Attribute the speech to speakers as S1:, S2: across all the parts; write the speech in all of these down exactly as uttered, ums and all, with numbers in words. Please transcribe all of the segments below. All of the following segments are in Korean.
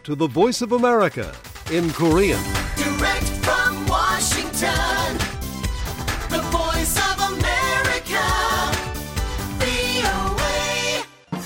S1: to the Voice of America in Korean.
S2: Direct from Washington, the Voice of America, 브이오에이.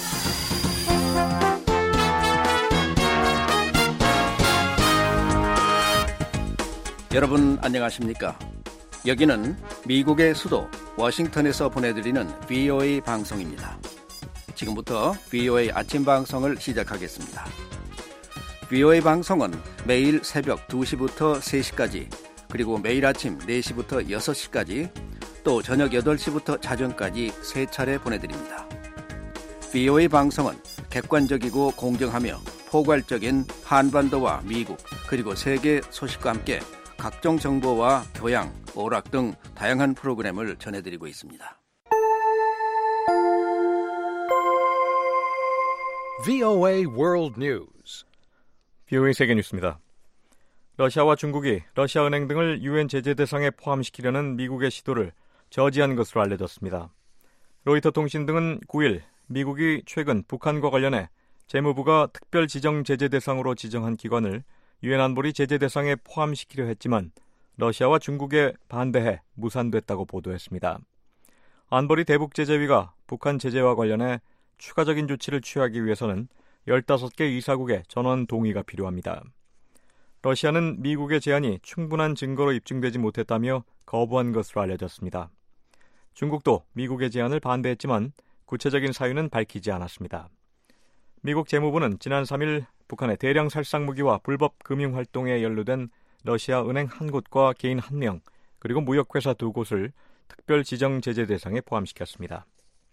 S3: 여러분 안녕하십니까? 여기는 미국의 수도 워싱턴에서 보내드리는 브이오에이 방송입니다. 지금부터 브이오에이 아침 방송을 시작하겠습니다. 브이오에이 방송은 매일 새벽 두 시부터 세 시까지, 그리고 매일 아침 네 시부터 여섯 시까지, 또 저녁 여덟 시부터 자정까지 세 차례 보내드립니다. 브이오에이 방송은 객관적이고 공정하며 포괄적인 한반도와 미국 그리고 세계 소식과 함께 각종 정보와 교양, 오락 등 다양한 프로그램을 전해드리고 있습니다.
S1: 브이오에이 World News.
S4: 브이오에이 세계 뉴스입니다. 러시아와 중국이 러시아 은행 등을 유엔 제재 대상에 포함시키려는 미국의 시도를 저지한 것으로 알려졌습니다. 로이터 통신 등은 구 일 미국이 최근 북한과 관련해 재무부가 특별 지정 제재 대상으로 지정한 기관을 유엔 안보리 제재 대상에 포함시키려 했지만 러시아와 중국에 반대해 무산됐다고 보도했습니다. 안보리 대북제재위가 북한 제재와 관련해 추가적인 조치를 취하기 위해서는 열다섯 개 이사국의 전원 동의가 필요합니다. 러시아는 미국의 제안이 충분한 증거로 입증되지 못했다며 거부한 것으로 알려졌습니다. 중국도 미국의 제안을 반대했지만 구체적인 사유는 밝히지 않았습니다. 미국 재무부는 지난 삼 일 북한의 대량 살상 무기와 불법 금융 활동에 연루된 러시아 은행 한 곳과 개인 한 명, 그리고 무역회사 두 곳을 특별 지정 제재 대상에 포함시켰습니다.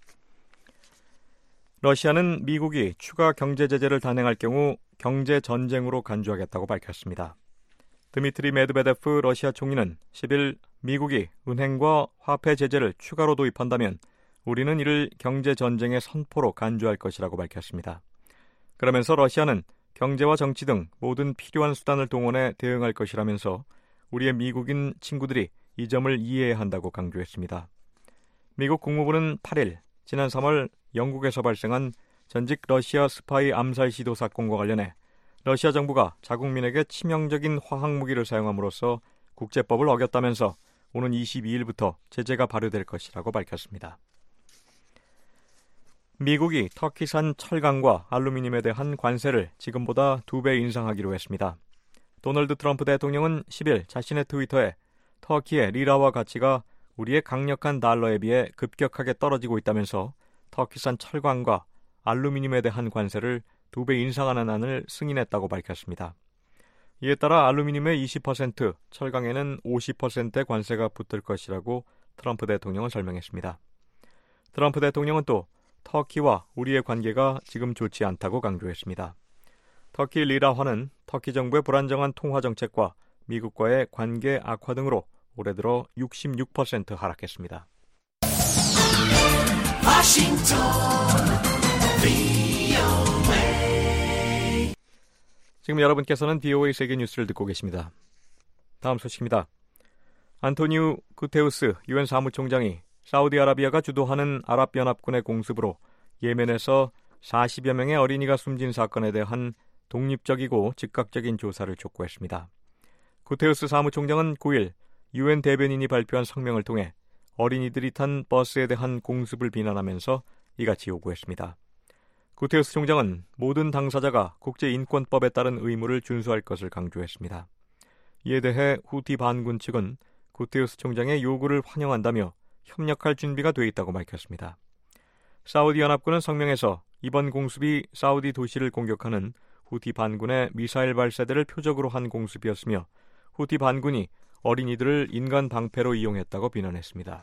S4: 러시아는 미국이 추가 경제 제재를 단행할 경우 경제 전쟁으로 간주하겠다고 밝혔습니다. 드미트리 메드베데프 러시아 총리는 십 일 미국이 은행과 화폐 제재를 추가로 도입한다면 우리는 이를 경제 전쟁의 선포로 간주할 것이라고 밝혔습니다. 그러면서 러시아는 경제와 정치 등 모든 필요한 수단을 동원해 대응할 것이라면서 우리의 미국인 친구들이 이 점을 이해해야 한다고 강조했습니다. 미국 국무부는 팔 일 지난 삼월 영국에서 발생한 전직 러시아 스파이 암살 시도 사건과 관련해 러시아 정부가 자국민에게 치명적인 화학무기를 사용함으로써 국제법을 어겼다면서 오는 이십이 일부터 제재가 발효될 것이라고 밝혔습니다. 미국이 터키산 철강과 알루미늄에 대한 관세를 지금보다 두 배 인상하기로 했습니다. 도널드 트럼프 대통령은 십 일 자신의 트위터에 터키의 리라화 가치가 우리의 강력한 달러에 비해 급격하게 떨어지고 있다면서 터키산 철강과 알루미늄에 대한 관세를 두 배 인상하는 안을 승인했다고 밝혔습니다. 이에 따라 알루미늄의 이십 퍼센트, 철강에는 오십 퍼센트의 관세가 붙을 것이라고 트럼프 대통령은 설명했습니다. 트럼프 대통령은 또 터키와 우리의 관계가 지금 좋지 않다고 강조했습니다. 터키 리라화는 터키 정부의 불안정한 통화 정책과 미국과의 관계 악화 등으로 올해 들어 육십육 퍼센트 하락했습니다.
S2: 워싱턴 브이오에이.
S4: 지금 여러분께서는 브이오에이 세계 뉴스를 듣고 계십니다. 다음 소식입니다. 안토니우 구테우스 유엔 사무총장이 사우디아라비아가 주도하는 아랍연합군의 공습으로 예멘에서 사십여 명의 어린이가 숨진 사건에 대한 독립적이고 즉각적인 조사를 촉구했습니다. 구테우스 사무총장은 구 일 유엔 대변인이 발표한 성명을 통해 어린이들이 탄 버스에 대한 공습을 비난하면서 이같이 요구했습니다. 구테우스 총장은 모든 당사자가 국제인권법에 따른 의무를 준수할 것을 강조했습니다. 이에 대해 후티 반군 측은 구테우스 총장의 요구를 환영한다며 협력할 준비가 돼 있다고 밝혔습니다. 사우디 연합군은 성명에서 이번 공습이 사우디 도시를 공격하는 후티 반군의 미사일 발사대를 표적으로 한 공습이었으며 후티 반군이 어린이들을 인간 방패로 이용했다고 비난했습니다.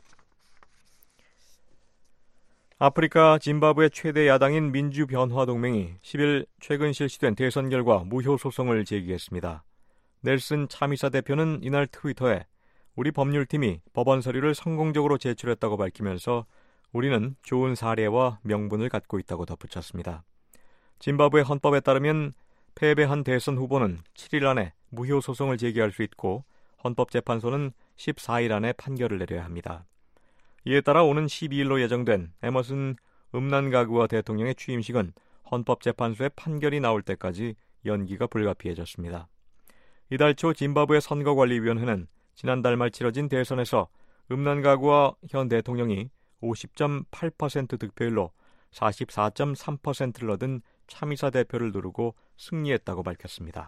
S4: 아프리카 짐바브웨 최대 야당인 민주변화동맹이 십 일 최근 실시된 대선 결과 무효 소송을 제기했습니다. 넬슨 차미사 대표는 이날 트위터에 우리 법률팀이 법원 서류를 성공적으로 제출했다고 밝히면서 우리는 좋은 사례와 명분을 갖고 있다고 덧붙였습니다. 짐바브웨 헌법에 따르면 패배한 대선 후보는 칠 일 안에 무효 소송을 제기할 수 있고 헌법재판소는 십사 일 안에 판결을 내려야 합니다. 이에 따라 오는 십이 일로 예정된 에머슨 음난가그와 대통령의 취임식은 헌법재판소의 판결이 나올 때까지 연기가 불가피해졌습니다. 이달 초 짐바브웨 선거관리위원회는 지난달 말 치러진 대선에서 음란 가구와 현 대통령이 오십 점 팔 퍼센트 득표율로 사십사 점 삼 퍼센트를 얻은 참의사 대표를 누르고 승리했다고 밝혔습니다.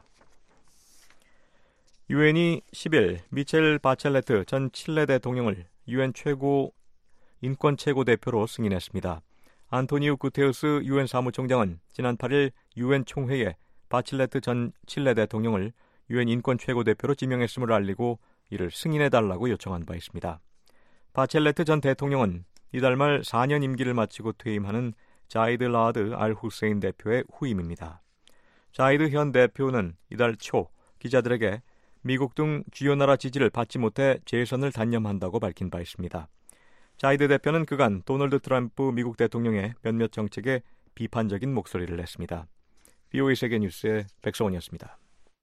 S4: 유엔이 십일 미첼 바첼레트 전 칠레 대통령을 유엔 최고 인권 최고 대표로 승인했습니다. 안토니우 구테우스 유엔 사무총장은 지난 팔 일 유엔 총회에 바첼레트 전 칠레 대통령을 유엔 인권 최고 대표로 지명했음을 알리고 이를 승인해달라고 요청한 바 있습니다. 바첼레트 전 대통령은 이달 말 사 년 임기를 마치고 퇴임하는 자이드 라드 알 후세인 대표의 후임입니다. 자이드 현 대표는 이달 초 기자들에게 미국 등 주요 나라 지지를 받지 못해 재선을 단념한다고 밝힌 바 있습니다. 자이드 대표는 그간 도널드 트럼프 미국 대통령의 몇몇 정책에 비판적인 목소리를 냈습니다. 브이오에이 세계뉴스의 백성원이었습니다.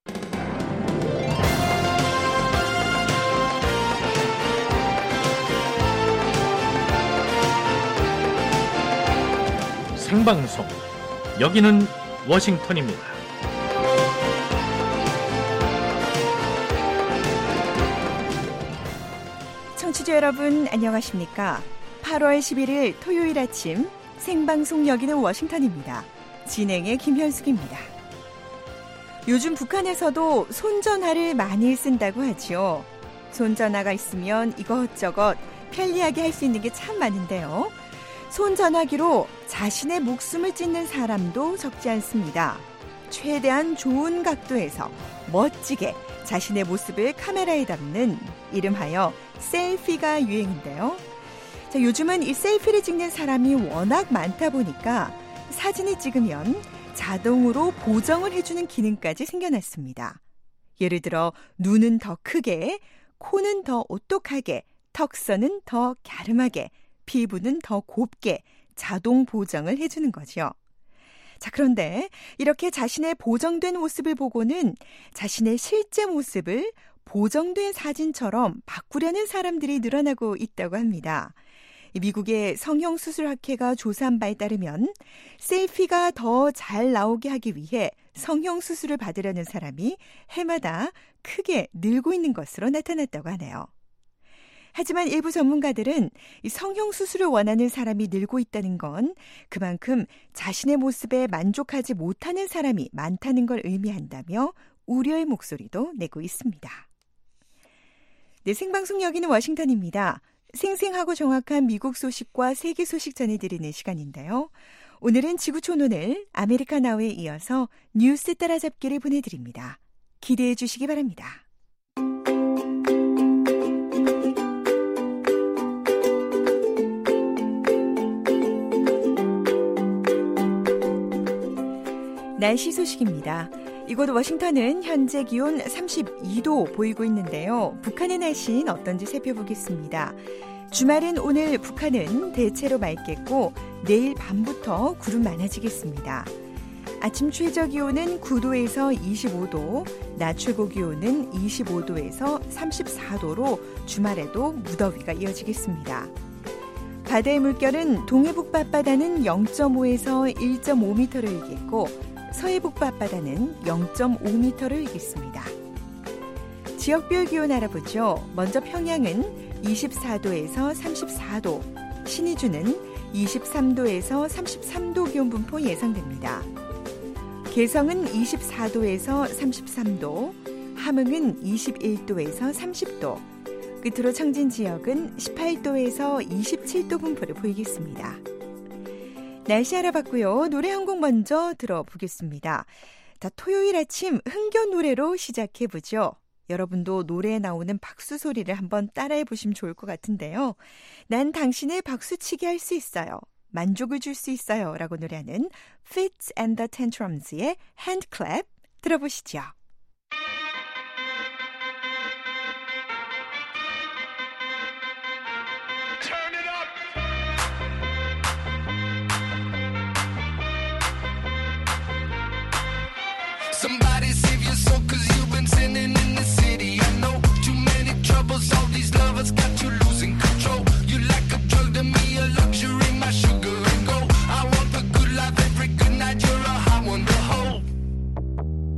S5: 생방송, 여기는 워싱턴입니다.
S6: 청취자 여러분 안녕하십니까? 팔월 십일일 토요일 아침 생방송 여기는 워싱턴입니다. 진행의 김현숙입니다. 요즘 북한에서도 손전화를 많이 쓴다고 하죠. 손전화가 있으면 이것저것 편리하게 할 수 있는 게 참 많은데요. 손전화기로 자신의 목숨을 찢는 사람도 적지 않습니다. 최대한 좋은 각도에서 멋지게 자신의 모습을 카메라에 담는 이름하여 셀피가 유행인데요. 자, 요즘은 이 셀피를 찍는 사람이 워낙 많다 보니까 사진을 찍으면 자동으로 보정을 해주는 기능까지 생겨났습니다. 예를 들어 눈은 더 크게, 코는 더 오똑하게, 턱선은 더 갸름하게, 피부는 더 곱게 자동 보정을 해주는 거죠. 자, 그런데 이렇게 자신의 보정된 모습을 보고는 자신의 실제 모습을 보정된 사진처럼 바꾸려는 사람들이 늘어나고 있다고 합니다. 미국의 성형수술학회가 조사한 바에 따르면 셀피가 더 잘 나오게 하기 위해 성형수술을 받으려는 사람이 해마다 크게 늘고 있는 것으로 나타났다고 하네요. 하지만 일부 전문가들은 이 성형수술을 원하는 사람이 늘고 있다는 건 그만큼 자신의 모습에 만족하지 못하는 사람이 많다는 걸 의미한다며 우려의 목소리도 내고 있습니다. 네, 생방송 여기는 워싱턴입니다. 생생하고 정확한 미국 소식과 세계 소식 전해드리는 시간인데요. 오늘은 지구촌오늘 아메리카 나우에 이어서 뉴스 따라잡기를 보내드립니다. 기대해 주시기 바랍니다. 날씨 소식입니다. 이곳 워싱턴은 현재 기온 삼십이 도 보이고 있는데요. 북한의 날씨는 어떤지 살펴보겠습니다. 주말은 오늘 북한은 대체로 맑겠고 내일 밤부터 구름 많아지겠습니다. 아침 최저 기온은 구 도에서 이십오 도, 낮 최고 기온은 이십오 도에서 삼십사 도로 주말에도 무더위가 이어지겠습니다. 바다의 물결은 동해북 앞바다는 영 점 오에서 일 점 오 미터를 일겠고 서해북부 앞바다는 영 점 오 미터를 일겠습니다. 지역별 기온 알아보죠. 먼저 평양은 이십사 도에서 삼십사 도, 신의주는 이십삼 도에서 삼십삼 도 기온 분포 예상됩니다. 개성은 이십사 도에서 삼십삼 도, 함흥은 이십일 도에서 삼십 도, 끝으로 청진 지역은 십팔 도에서 이십칠 도 분포를 보이겠습니다. 날씨 알아봤고요. 노래 한 곡 먼저 들어보겠습니다. 자, 토요일 아침 흥겨운 노래로 시작해보죠. 여러분도 노래에 나오는 박수 소리를 한번 따라해보시면 좋을 것 같은데요. 난 당신을 박수치게 할 수 있어요. 만족을 줄 수 있어요. 라고 노래하는 Fits and the Tantrums의 Hand Clap 들어보시죠.
S2: Somebody save your soul, cause you've been sinning in the city. I know too many troubles, all these lovers got you losing control. You like a drug to me, a luxury, my sugar and gold. I want the good life every good night, you're a hot one to hold.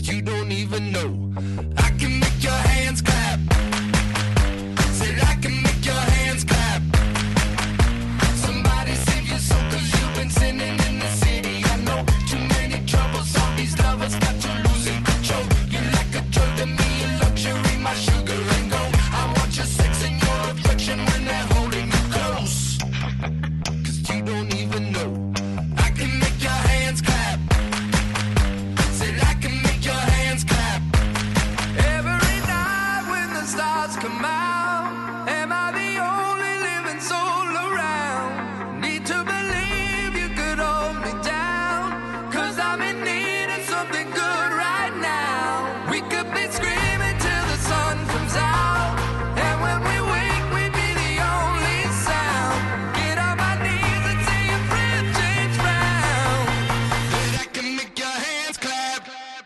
S2: you don't even know. I can make your hands clap. Said I can make your hands clap. Somebody save your soul, cause you've been sinning in the city. I know too many troubles, all these lovers got you losing control. You're like a drug to me, a luxury, my sugar and gold. I want your sex and your affection when they're holding you close. Cause you don't even know. I can make your hands clap. Said I can make your hands clap. Every night when the stars come out, am I the only living soul around? Need to believe you could hold me down, cause I'm in need of something good right now. We could be screaming till the sun comes out, and when we wake we'd be the only sound. Get on my knees and say your breath change round. But I can make your hands clap.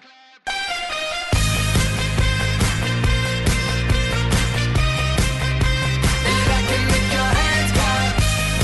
S2: And I can make your hands clap.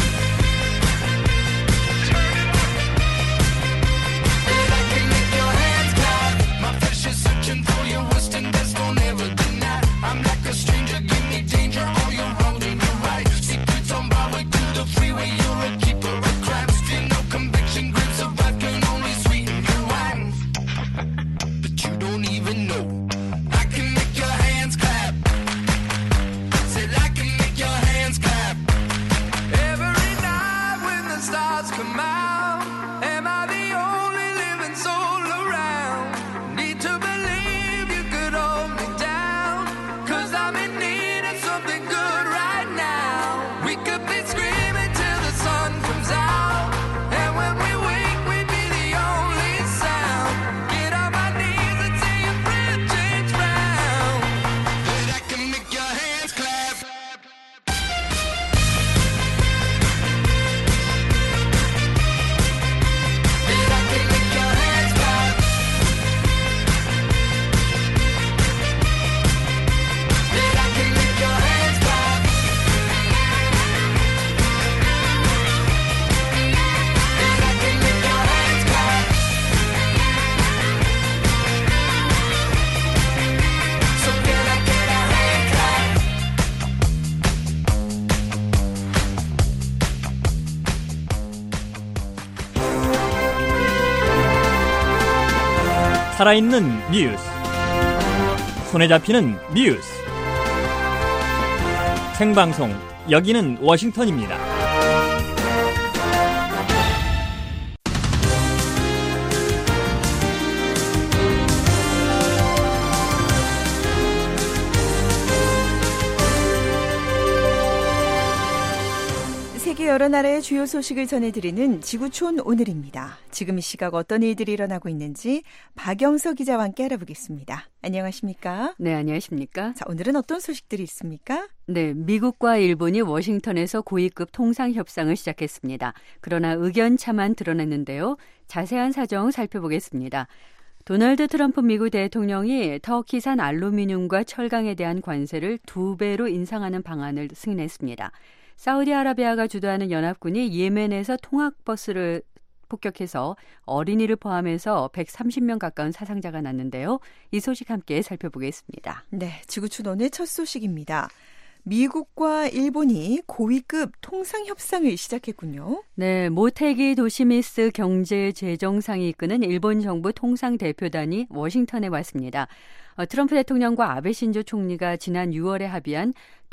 S2: And I can make your hands clap. My flesh is searching for your western best, don't ever deny. I'm like a stranger, give me danger, all you're wrong and you're right. Secrets on my way to the freeway, you're a keeper of crabs. Feel no conviction, grips of vodka can only sweeten your wine. But you don't even know. I can make your hands clap. Said I can make your hands clap. Every night when the stars come out, am I the only living soul around? Need to believe you could hold me down, cause I'm in need of something good right now. We could be screaming till the sun comes out, and when we wake we'd be the only sound. Get on my knees and say your breath change round. But I can make your hands clap. And I can make your hands clap. And I can make your hands clap. And I can make your hands clap. So can I get a hand clap?
S5: 살아있는 뉴스, 손에 잡히는 뉴스, 생방송, 여기는 워싱턴입니다.
S6: 세계 여러 나라의 주요 소식을 전해드리는 지구촌 오늘입니다. 지금 이 시각 어떤 일들이 일어나고 있는지 박영서 기자와 함께 알아보겠습니다. 안녕하십니까?
S7: 네, 안녕하십니까?
S6: 자, 오늘은 어떤 소식들이 있습니까?
S7: 네, 미국과 일본이 워싱턴에서 고위급 통상 협상을 시작했습니다. 그러나 의견차만 드러났는데요. 자세한 사정 살펴보겠습니다. 도널드 트럼프 미국 대통령이 터키산 알루미늄과 철강에 대한 관세를 두 배로 인상하는 방안을 승인했습니다. 사우디아라비아가 주도하는 연합군이 예멘에서 통학버스를 폭격해서 어린이를 포함해서 백삼십 명 가까운 사상자가 났는데요. 이 소식 함께 살펴보겠습니다.
S6: 네, 지구촌 오늘 첫 소식입니다. 미국과 일본이 고위급 통상협상을 시작했군요.
S7: 네, 모테기 도시미스 경제재정상이 이끄는 일본 정부 통상대표단이 워싱턴에 왔습니다. 어, 트럼프 대통령과 아베 신조 총리가 지난 유월에 합의한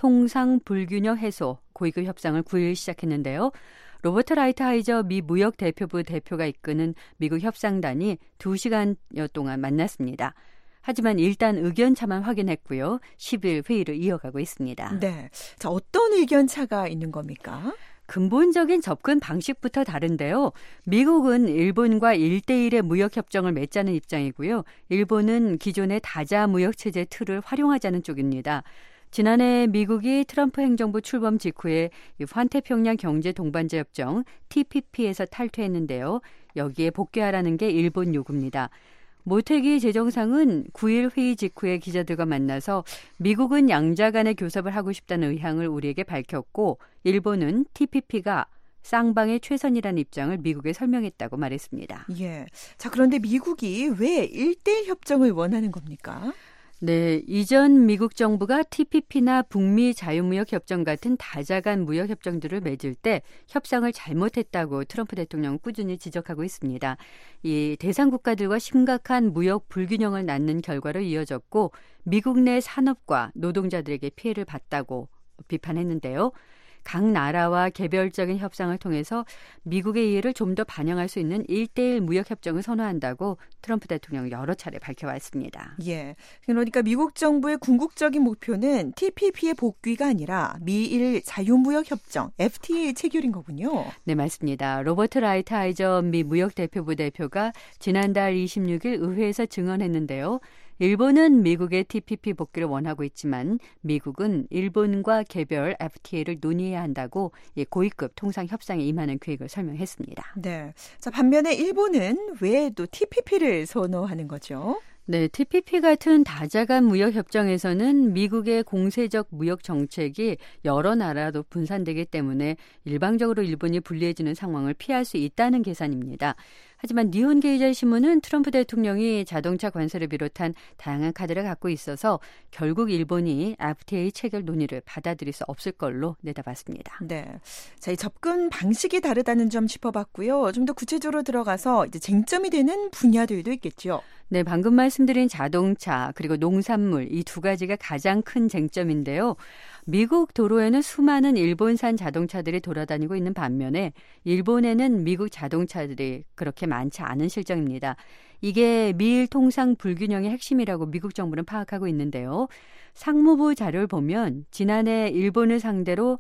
S7: 통상불균형 해소 고위급 협상을 구 일 시작했는데요. 로버트 라이트하이저 미 무역대표부 대표가 이끄는 미국 협상단이 두 시간여 동안 만났습니다. 하지만 일단 의견차만 확인했고요. 십 일 회의를 이어가고 있습니다.
S6: 네, 자, 어떤 의견차가 있는 겁니까?
S7: 근본적인 접근 방식부터 다른데요. 미국은 일본과 일 대일의 무역협정을 맺자는 입장이고요. 일본은 기존의 다자 무역체제 틀을 활용하자는 쪽입니다. 지난해 미국이 트럼프 행정부 출범 직후에 환태평양 경제동반자 협정 티피피에서 탈퇴했는데요. 여기에 복귀하라는 게 일본 요구입니다. 모테기 재정상은 구 일 회의 직후에 기자들과 만나서 미국은 양자 간의 교섭을 하고 싶다는 의향을 우리에게 밝혔고 일본은 티피피가 쌍방의 최선이라는 입장을 미국에 설명했다고 말했습니다.
S6: 예. 자, 그런데 미국이 왜 일대일 협정을 원하는 겁니까?
S7: 네, 이전 미국 정부가 티피피나 북미 자유무역 협정 같은 다자간 무역 협정들을 맺을 때 협상을 잘못했다고 트럼프 대통령은 꾸준히 지적하고 있습니다. 이 대상 국가들과 심각한 무역 불균형을 낳는 결과로 이어졌고 미국 내 산업과 노동자들에게 피해를 봤다고 비판했는데요. 각 나라와 개별적인 협상을 통해서 미국의 이해를 좀 더 반영할 수 있는 일대일 무역 협정을 선호한다고 트럼프 대통령이 여러 차례 밝혀왔습니다.
S6: 예. 그러니까 미국 정부의 궁극적인 목표는 티피피의 복귀가 아니라 미일 자유무역 협정 에프티에이 체결인 거군요.
S7: 네, 맞습니다. 로버트 라이트하이저 미 무역대표부 대표가 지난달 이십육 일 의회에서 증언했는데요. 일본은 미국의 티피피 복귀를 원하고 있지만 미국은 일본과 개별 에프티에이를 논의해야 한다고 고위급 통상 협상에 임하는 계획을 설명했습니다.
S6: 네. 자, 반면에 일본은 왜 또 티피피를 선호하는 거죠?
S7: 네, 티피피 같은 다자간 무역 협정에서는 미국의 공세적 무역 정책이 여러 나라로 분산되기 때문에 일방적으로 일본이 불리해지는 상황을 피할 수 있다는 계산입니다. 하지만 니혼게이자이 신문은 트럼프 대통령이 자동차 관세를 비롯한 다양한 카드를 갖고 있어서 결국 일본이 에프티에이 체결 논의를 받아들일 수 없을 걸로 내다봤습니다.
S6: 네, 자, 이 접근 방식이 다르다는 점 짚어봤고요. 좀 더 구체적으로 들어가서 이제 쟁점이 되는 분야들도 있겠죠.
S7: 네, 방금 말씀드린 자동차 그리고 농산물 이 두 가지가 가장 큰 쟁점인데요. 미국 도로에는 수많은 일본산 자동차들이 돌아다니고 있는 반면에 일본에는 미국 자동차들이 그렇게 많지 않은 실정입니다. 이게 미일 통상 불균형의 핵심이라고 미국 정부는 파악하고 있는데요. 상무부 자료를 보면 지난해 일본을 상대로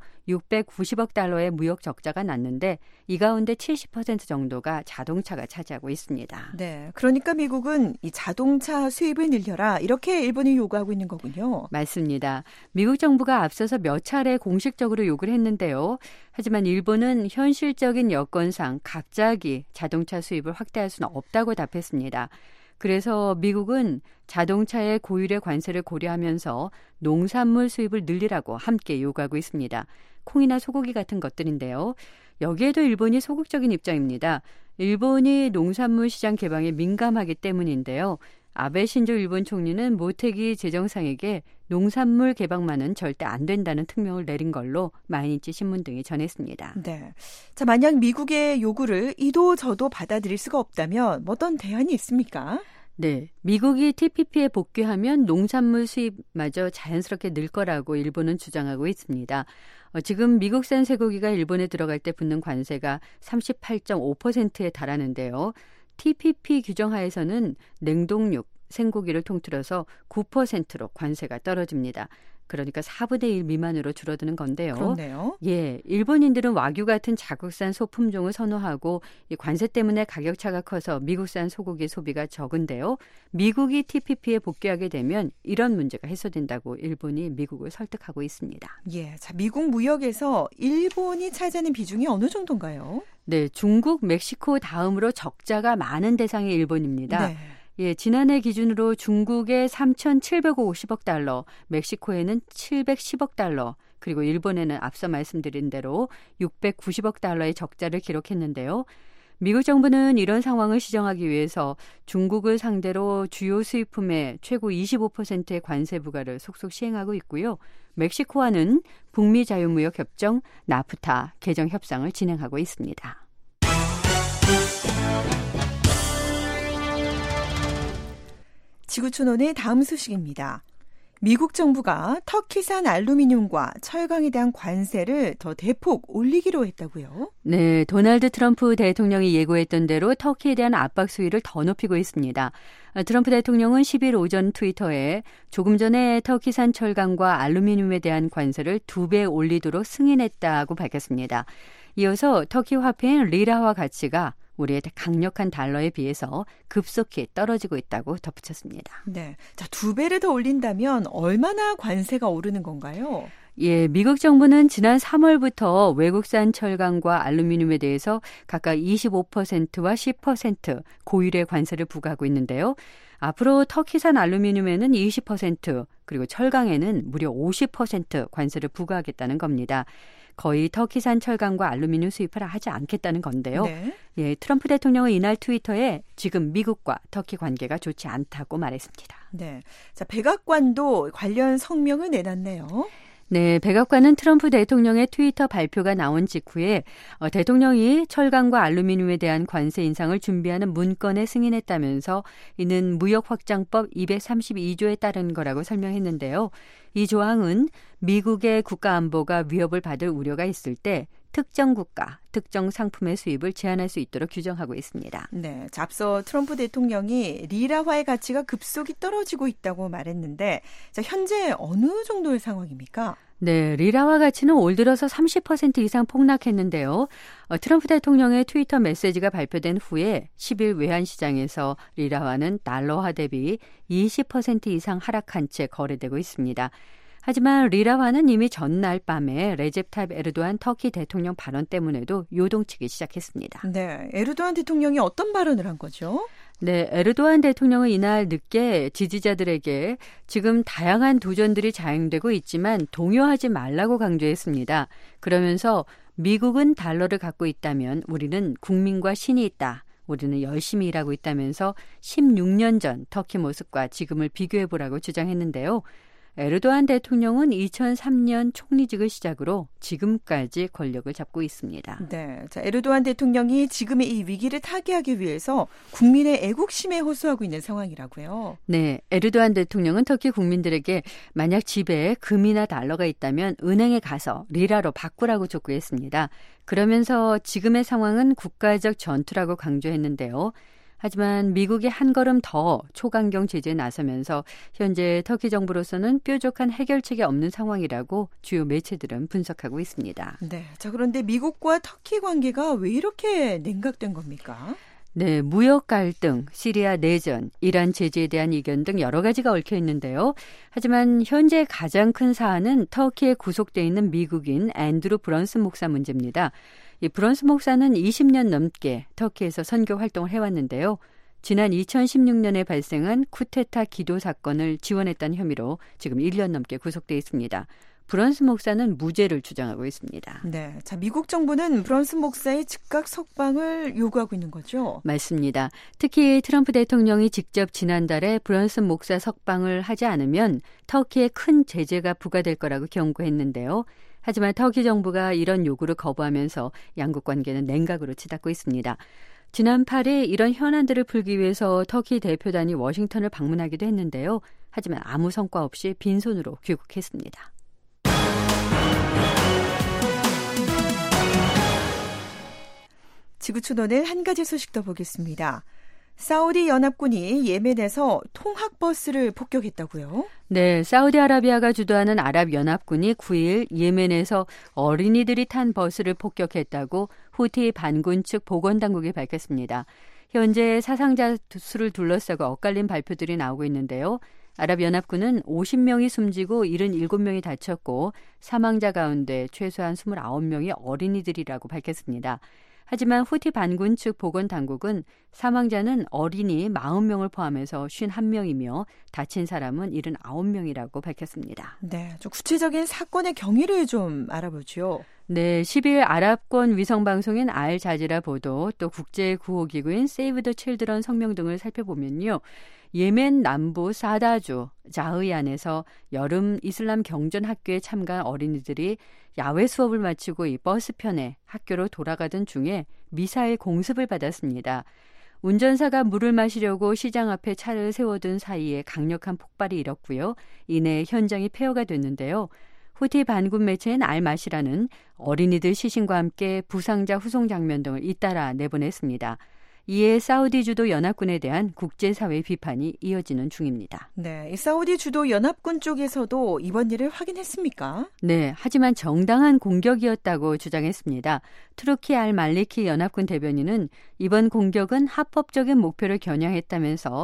S7: 육백구십억 달러의 무역 적자가 났는데 이 가운데 칠십 퍼센트 정도가 자동차가 차지하고 있습니다.
S6: 네, 그러니까 미국은 이 자동차 수입을 늘려라 이렇게 일본이 요구하고 있는 거군요.
S7: 맞습니다. 미국 정부가 앞서서 몇 차례 공식적으로 요구를 했는데요. 하지만 일본은 현실적인 여건상 갑자기 자동차 수입을 확대할 수는 없다고 답했습니다. 그래서 미국은 자동차의 고율의 관세를 고려하면서 농산물 수입을 늘리라고 함께 요구하고 있습니다. 콩이나 소고기 같은 것들인데요. 여기에도 일본이 소극적인 입장입니다. 일본이 농산물 시장 개방에 민감하기 때문인데요. 아베 신조 일본 총리는 모테기 재정상에게 농산물 개방만은 절대 안 된다는 특명을 내린 걸로 마이니치 신문 등이 전했습니다.
S6: 네. 자, 만약 미국의 요구를 이도 저도 받아들일 수가 없다면 어떤 대안이 있습니까?
S7: 네, 미국이 티피피에 복귀하면 농산물 수입마저 자연스럽게 늘 거라고 일본은 주장하고 있습니다. 어, 지금 미국산 쇠고기가 일본에 들어갈 때 붙는 관세가 삼십팔 점 오 퍼센트에 달하는데요. 티피피 규정 하에서는 냉동육, 생고기를 통틀어서 구 퍼센트로 관세가 떨어집니다. 그러니까 사분의 일 미만으로 줄어드는 건데요.
S6: 그렇네요.
S7: 예, 일본인들은 와규 같은 자국산 소품종을 선호하고 이 관세 때문에 가격차가 커서 미국산 소고기 소비가 적은데요. 미국이 티피피에 복귀하게 되면 이런 문제가 해소된다고 일본이 미국을 설득하고 있습니다.
S6: 예, 자, 미국 무역에서 일본이 차지하는 비중이 어느 정도인가요?
S7: 네, 중국, 멕시코 다음으로 적자가 많은 대상이 일본입니다.
S6: 네.
S7: 예, 지난해 기준으로 중국에 삼천칠백오십억 달러, 멕시코에는 칠백십억 달러, 그리고 일본에는 앞서 말씀드린 대로 육백구십억 달러의 적자를 기록했는데요. 미국 정부는 이런 상황을 시정하기 위해서 중국을 상대로 주요 수입품의 최고 이십오 퍼센트의 관세 부과를 속속 시행하고 있고요. 멕시코와는 북미 자유무역 협정, 나프타 개정 협상을 진행하고 있습니다.
S6: 지구촌원의 다음 소식입니다. 미국 정부가 터키산 알루미늄과 철강에 대한 관세를 더 대폭 올리기로 했다고요?
S7: 네, 도널드 트럼프 대통령이 예고했던 대로 터키에 대한 압박 수위를 더 높이고 있습니다. 트럼프 대통령은 십 일 오전 트위터에 조금 전에 터키산 철강과 알루미늄에 대한 관세를 두 배 올리도록 승인했다고 밝혔습니다. 이어서 터키 화폐인 리라화 가치가 우리의 강력한 달러에 비해서 급속히 떨어지고 있다고 덧붙였습니다.
S6: 네, 자, 두 배를 더 올린다면 얼마나 관세가 오르는 건가요?
S7: 예, 미국 정부는 지난 삼월부터 외국산 철강과 알루미늄에 대해서 각각 이십오 퍼센트와 십 퍼센트 고율의 관세를 부과하고 있는데요. 앞으로 터키산 알루미늄에는 이십 퍼센트 그리고 철강에는 무려 오십 퍼센트 관세를 부과하겠다는 겁니다. 거의 터키산 철강과 알루미늄 수입을 하지 않겠다는 건데요.
S6: 네.
S7: 예, 트럼프 대통령은 이날 트위터에 지금 미국과 터키 관계가 좋지 않다고 말했습니다.
S6: 네. 자, 백악관도 관련 성명을 내놨네요.
S7: 네, 백악관은 트럼프 대통령의 트위터 발표가 나온 직후에 어, 대통령이 철강과 알루미늄에 대한 관세 인상을 준비하는 문건에 승인했다면서 이는 무역확장법 이백삼십이 조에 따른 거라고 설명했는데요. 이 조항은 미국의 국가안보가 위협을 받을 우려가 있을 때 특정 국가, 특정 상품의 수입을 제한할 수 있도록 규정하고 있습니다.
S6: 네, 앞서 트럼프 대통령이 리라화의 가치가 급속히 떨어지고 있다고 말했는데 자, 현재 어느 정도의 상황입니까?
S7: 네, 리라화 가치는 올 들어서 삼십 퍼센트 이상 폭락했는데요. 어, 트럼프 대통령의 트위터 메시지가 발표된 후에 십 일 외환시장에서 리라화는 달러화 대비 이십 퍼센트 이상 하락한 채 거래되고 있습니다. 하지만 리라화는 이미 전날 밤에 레제프 타입 에르도안 터키 대통령 발언 때문에도 요동치기 시작했습니다.
S6: 네, 에르도안 대통령이 어떤 발언을 한 거죠?
S7: 네, 에르도안 대통령은 이날 늦게 지지자들에게 지금 다양한 도전들이 자행되고 있지만 동요하지 말라고 강조했습니다. 그러면서 미국은 달러를 갖고 있다면 우리는 국민과 신이 있다. 우리는 열심히 일하고 있다면서 십육 년 전 터키 모습과 지금을 비교해보라고 주장했는데요. 에르도안 대통령은 이천삼 년 총리직을 시작으로 지금까지 권력을 잡고 있습니다.
S6: 네, 자, 에르도안 대통령이 지금의 이 위기를 타개하기 위해서 국민의 애국심에 호소하고 있는 상황이라고요.
S7: 네, 에르도안 대통령은 터키 국민들에게 만약 집에 금이나 달러가 있다면 은행에 가서 리라로 바꾸라고 촉구했습니다. 그러면서 지금의 상황은 국가적 전투라고 강조했는데요. 하지만 미국이 한 걸음 더 초강경 제재에 나서면서 현재 터키 정부로서는 뾰족한 해결책이 없는 상황이라고 주요 매체들은 분석하고 있습니다.
S6: 네, 자 그런데 미국과 터키 관계가 왜 이렇게 냉각된 겁니까?
S7: 네, 무역 갈등, 시리아 내전, 이란 제재에 대한 이견 등 여러 가지가 얽혀 있는데요. 하지만 현재 가장 큰 사안은 터키에 구속돼 있는 미국인 앤드루 브런슨 목사 문제입니다. 이 브런슨 목사는 이십 년 넘게 터키에서 선교 활동을 해왔는데요. 지난 이천십육 년에 발생한 쿠데타 기도 사건을 지원했다는 혐의로 지금 일 년 넘게 구속돼 있습니다. 브런슨 목사는 무죄를 주장하고 있습니다.
S6: 네, 자 미국 정부는 브런슨 목사의 즉각 석방을 요구하고 있는 거죠?
S7: 맞습니다. 특히 트럼프 대통령이 직접 지난달에 브런슨 목사 석방을 하지 않으면 터키에 큰 제재가 부과될 거라고 경고했는데요. 하지만 터키 정부가 이런 요구를 거부하면서 양국 관계는 냉각으로 치닫고 있습니다. 지난 팔 일 이런 현안들을 풀기 위해서 터키 대표단이 워싱턴을 방문하기도 했는데요. 하지만 아무 성과 없이 빈손으로 귀국했습니다.
S6: 지구촌 오늘 한 가지 소식 더 보겠습니다. 사우디 연합군이 예멘에서 통학버스를 폭격했다고요?
S7: 네, 사우디아라비아가 주도하는 아랍연합군이 구 일 예멘에서 어린이들이 탄 버스를 폭격했다고 후티 반군 측 보건당국이 밝혔습니다. 현재 사상자 수를 둘러싸고 엇갈린 발표들이 나오고 있는데요. 아랍연합군은 오십 명이 숨지고 칠십칠 명이 다쳤고 사망자 가운데 최소한 이십구 명이 어린이들이라고 밝혔습니다. 하지만 후티 반군 측 보건당국은 사망자는 어린이 사십 명을 포함해서 오십일 명이며 다친 사람은 칠십구 명이라고 밝혔습니다.
S6: 네, 좀 구체적인 사건의 경위를 좀 알아보죠.
S7: 네, 십 일 아랍권 위성방송인 알자지라 보도 또 국제구호기구인 세이브 더 칠드런 성명 등을 살펴보면요. 예멘 남부 사다주 자흐이안에서 여름 이슬람 경전 학교에 참가한 어린이들이 야외 수업을 마치고 이 버스편에 학교로 돌아가던 중에 미사일 공습을 받았습니다. 운전사가 물을 마시려고 시장 앞에 차를 세워둔 사이에 강력한 폭발이 일었고요. 이내 현장이 폐허가 됐는데요. 후티 반군 매체인 알마시라는 어린이들 시신과 함께 부상자 후송 장면 등을 잇따라 내보냈습니다. 이에 사우디 주도 연합군에 대한 국제사회의 비판이 이어지는 중입니다.
S6: 네, 이 사우디 주도 연합군 쪽에서도 이번 일을 확인했습니까?
S7: 네, 하지만 정당한 공격이었다고 주장했습니다. 투르키 알 말리키 연합군 대변인은 이번 공격은 합법적인 목표를 겨냥했다면서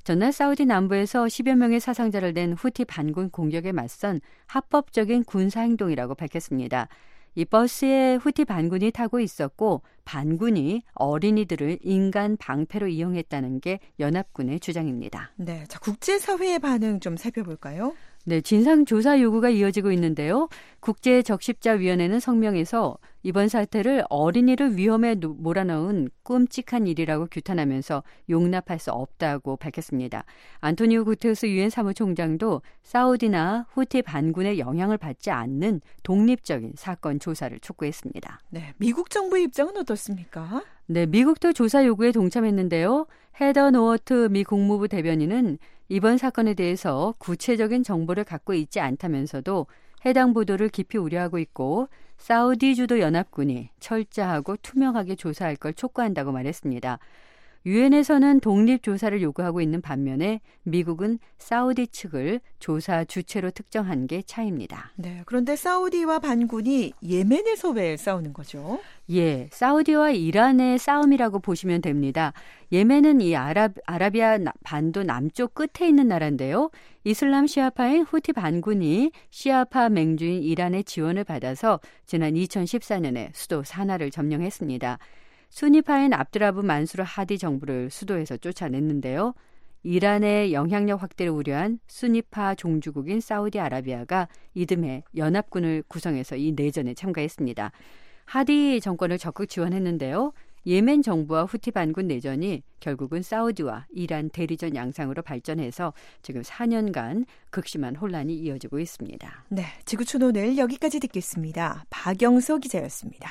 S7: 전날 사우디 남부에서 십여 명의 사상자를 낸 후티 반군 공격에 맞선 합법적인 군사행동이라고 밝혔습니다. 이 버스에 후티 반군이 타고 있었고 반군이 어린이들을 인간 방패로 이용했다는 게 연합군의 주장입니다.
S6: 네, 자, 국제사회의 반응 좀 살펴볼까요?
S7: 네, 진상조사 요구가 이어지고 있는데요. 국제적십자위원회는 성명에서 이번 사태를 어린이를 위험에 몰아넣은 끔찍한 일이라고 규탄하면서 용납할 수 없다고 밝혔습니다. 안토니오 구테르스 유엔 사무총장도 사우디나 후티 반군의 영향을 받지 않는 독립적인 사건 조사를 촉구했습니다.
S6: 네, 미국 정부의 입장은 어떻습니까?
S7: 네, 미국도 조사 요구에 동참했는데요. 헤더 노어트 미 국무부 대변인은 이번 사건에 대해서 구체적인 정보를 갖고 있지 않다면서도 해당 보도를 깊이 우려하고 있고 사우디 주도 연합군이 철저하고 투명하게 조사할 걸 촉구한다고 말했습니다. 유엔에서는 독립조사를 요구하고 있는 반면에 미국은 사우디 측을 조사 주체로 특정한 게 차이입니다.
S6: 네, 그런데 사우디와 반군이 예멘에서 왜 싸우는 거죠?
S7: 예, 사우디와 이란의 싸움이라고 보시면 됩니다. 예멘은 이 아랍, 아라비아 반도 남쪽 끝에 있는 나라인데요. 이슬람 시아파인 후티 반군이 시아파 맹주인 이란의 지원을 받아서 지난 이천십사 년에 수도 사나를 점령했습니다. 수니파인 압드라브 만수르 하디 정부를 수도에서 쫓아냈는데요. 이란의 영향력 확대를 우려한 수니파 종주국인 사우디아라비아가 이듬해 연합군을 구성해서 이 내전에 참가했습니다. 하디 정권을 적극 지원했는데요. 예멘 정부와 후티 반군 내전이 결국은 사우디와 이란 대리전 양상으로 발전해서 지금 사 년간 극심한 혼란이 이어지고 있습니다.
S6: 네, 지구촌 오늘 여기까지 듣겠습니다. 박영서 기자였습니다.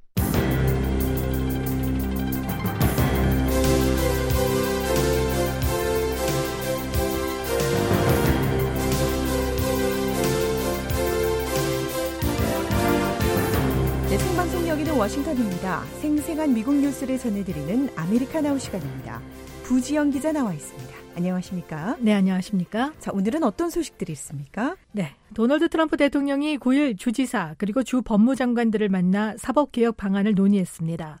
S6: 네, 생방송 여기는 워싱턴입니다. 생생한 미국 뉴스를 전해드리는 아메리카나우 시간입니다. 부지영 기자 나와 있습니다. 안녕하십니까?
S8: 네, 안녕하십니까?
S6: 자, 오늘은 어떤 소식들이 있습니까?
S8: 네, 도널드 트럼프 대통령이 구 일 주지사 그리고 주 법무장관들을 만나 사법개혁 방안을 논의했습니다.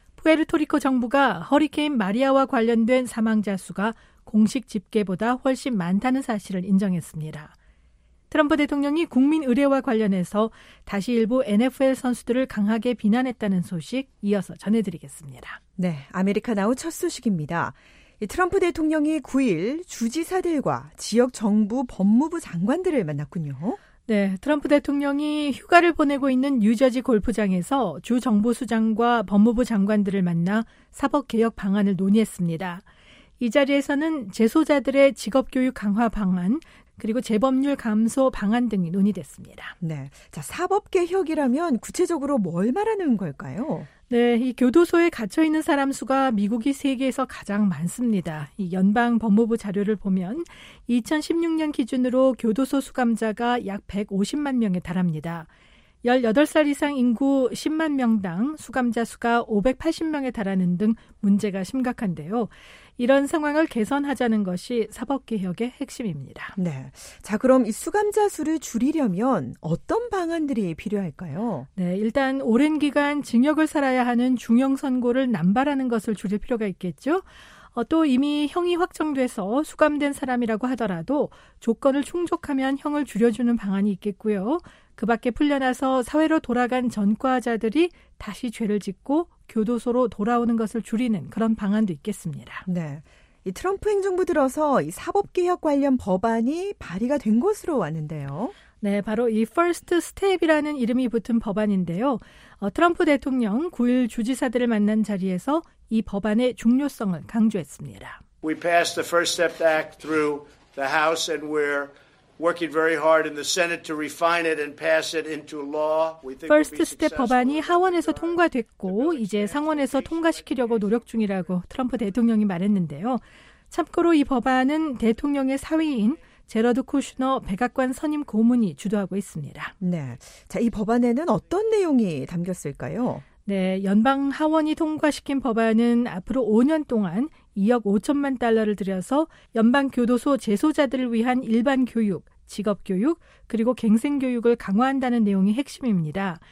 S8: 푸에르토리코 정부가 허리케인 마리아와 관련된 사망자 수가 공식 집계보다 훨씬 많다는 사실을 인정했습니다. 트럼프 대통령이 국민 의례와 관련해서 다시 일부 엔에프엘 선수들을 강하게 비난했다는 소식 이어서 전해드리겠습니다.
S6: 네, 아메리카나우 첫 소식입니다. 트럼프 대통령이 구 일 주지사들과 지역 정부 법무부 장관들을 만났군요.
S8: 네, 트럼프 대통령이 휴가를 보내고 있는 뉴저지 골프장에서 주 정보수장과 법무부 장관들을 만나 사법개혁 방안을 논의했습니다. 이 자리에서는 재소자들의 직업교육 강화 방안, 그리고 재범률 감소 방안 등이 논의됐습니다.
S6: 네, 자, 사법개혁이라면 구체적으로 뭘 말하는 걸까요?
S8: 네, 이 교도소에 갇혀 있는 사람 수가 미국이 세계에서 가장 많습니다. 이 연방 법무부 자료를 보면 이천십육 년 기준으로 교도소 수감자가 약 백오십만 명에 달합니다. 열여덟 살 이상 인구 십만 명당 수감자 수가 오백팔십 명에 달하는 등 문제가 심각한데요. 이런 상황을 개선하자는 것이 사법개혁의 핵심입니다.
S6: 네, 자, 그럼 이 수감자 수를 줄이려면 어떤 방안들이 필요할까요?
S8: 네, 일단 오랜 기간 징역을 살아야 하는 중형 선고를 남발하는 것을 줄일 필요가 있겠죠. 어, 또 이미 형이 확정돼서 수감된 사람이라고 하더라도 조건을 충족하면 형을 줄여주는 방안이 있겠고요. 그 밖에 풀려나서 사회로 돌아간 전과자들이 다시 죄를 짓고 교도소로 돌아오는 것을 줄이는 그런 방안도 있겠습니다.
S6: 네, 이 트럼프 행정부 들어서 이 사법개혁 관련 법안이 발의가 된 것으로 아는데요.
S8: 네, 바로 이 First Step이라는 이름이 붙은 법안인데요. 어, 트럼프 대통령 구 일 주지사들을 만난 자리에서 이 법안의 중요성을 강조했습니다.
S9: We passed the First Step Act through the House and we're working very hard in the Senate to refine it and pass it into law.
S8: First Step 법안이 하원에서 통과됐고 이제 상원에서 통과시키려고 노력 중이라고 트럼프 대통령이 말했는데요. 참고로 이 법안은 대통령의 사위인 제러드 쿠슈너 백악관 선임 고문이 주도하고 있습니다.
S6: 네, 자, 이 법안에는 어떤 내용이 담겼을까요?
S8: 네, 연방 하원이 통과시킨 법안은 앞으로 오 년 동안 이억 오천만 달러를 들여서 연방 교도소 재소자들을 위한 일반 교육, 직업 교육, 그리고 갱생 교육을 강화한다는 내용이 핵심입니다.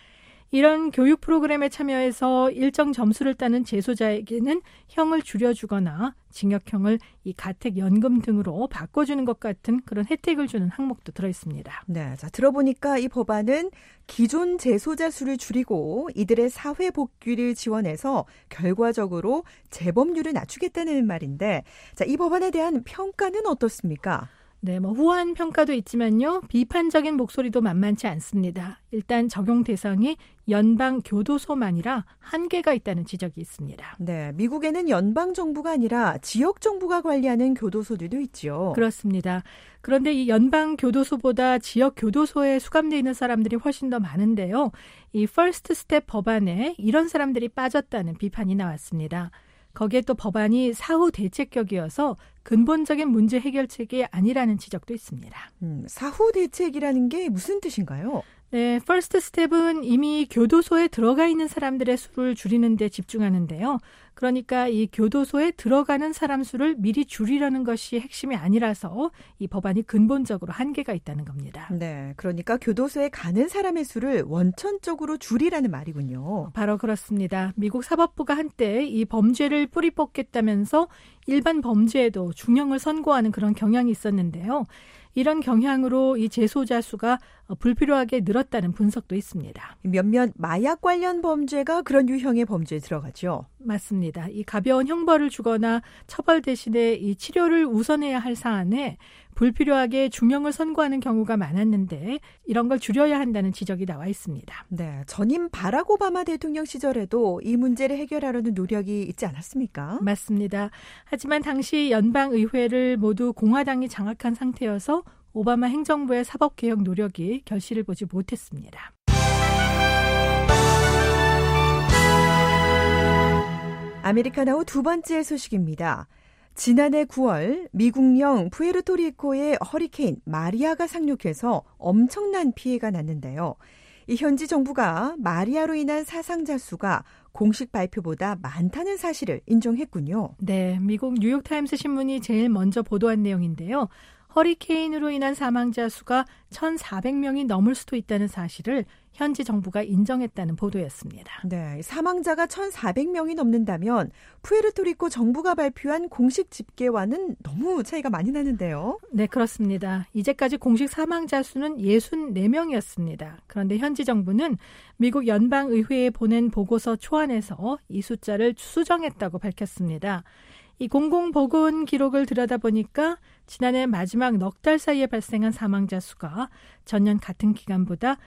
S8: 이런 교육 프로그램에 참여해서 일정 점수를 따는 재소자에게는 형을 줄여주거나 징역형을 이 가택연금 등으로 바꿔주는 것 같은 그런 혜택을 주는 항목도 들어있습니다.
S6: 네, 자 들어보니까 이 법안은 기존 재소자 수를 줄이고 이들의 사회 복귀를 지원해서 결과적으로 재범률을 낮추겠다는 말인데, 자, 이 법안에 대한 평가는 어떻습니까?
S8: 네, 뭐 후한 평가도 있지만요. 비판적인 목소리도 만만치 않습니다. 일단 적용 대상이 연방 교도소만이라 한계가 있다는 지적이 있습니다.
S6: 네, 미국에는 연방 정부가 아니라 지역 정부가 관리하는 교도소들도 있죠.
S8: 그렇습니다. 그런데 이 연방 교도소보다 지역 교도소에 수감되어 있는 사람들이 훨씬 더 많은데요. 이 퍼스트 스텝 법안에 이런 사람들이 빠졌다는 비판이 나왔습니다. 거기에 또 법안이 사후 대책격이어서 근본적인 문제 해결책이 아니라는 지적도 있습니다.
S6: 음, 사후 대책이라는 게 무슨 뜻인가요?
S8: 네, 퍼스트 스텝은 이미 교도소에 들어가 있는 사람들의 수를 줄이는 데 집중하는데요. 그러니까 이 교도소에 들어가는 사람 수를 미리 줄이려는 것이 핵심이 아니라서 이 법안이 근본적으로 한계가 있다는 겁니다.
S6: 네, 그러니까 교도소에 가는 사람의 수를 원천적으로 줄이라는 말이군요.
S8: 바로 그렇습니다. 미국 사법부가 한때 이 범죄를 뿌리 뽑겠다면서 일반 범죄에도 중형을 선고하는 그런 경향이 있었는데요. 이런 경향으로 이 재소자 수가 불필요하게 늘었다는 분석도 있습니다.
S6: 몇몇 마약 관련 범죄가 그런 유형의 범죄에 들어가죠.
S8: 맞습니다. 이 가벼운 형벌을 주거나 처벌 대신에 이 치료를 우선해야 할 사안에 불필요하게 중형을 선고하는 경우가 많았는데 이런 걸 줄여야 한다는 지적이 나와 있습니다.
S6: 네, 전임 바락 오바마 대통령 시절에도 이 문제를 해결하려는 노력이 있지 않았습니까?
S8: 맞습니다. 하지만 당시 연방의회를 모두 공화당이 장악한 상태여서 오바마 행정부의 사법개혁 노력이 결실을 보지 못했습니다.
S6: 아메리카나우 두 번째 소식입니다. 지난해 구월 미국령 푸에르토리코의 허리케인 마리아가 상륙해서 엄청난 피해가 났는데요. 이 현지 정부가 마리아로 인한 사상자 수가 공식 발표보다 많다는 사실을 인정했군요.
S8: 네, 미국 뉴욕타임스 신문이 제일 먼저 보도한 내용인데요. 허리케인으로 인한 사망자 수가 천사백 명이 넘을 수도 있다는 사실을 현지 정부가 인정했다는 보도였습니다.
S6: 네, 사망자가 천사백 명이 넘는다면 푸에르토리코 정부가 발표한 공식 집계와는 너무 차이가 많이 나는데요.
S8: 네, 그렇습니다. 이제까지 공식 사망자 수는 육십사 명이었습니다. 그런데 현지 정부는 미국 연방의회에 보낸 보고서 초안에서 이 숫자를 수정했다고 밝혔습니다. 이 공공보건 기록을 들여다보니까 지난해 마지막 넉 달 사이에 발생한 사망자 수가 전년 같은 기간보다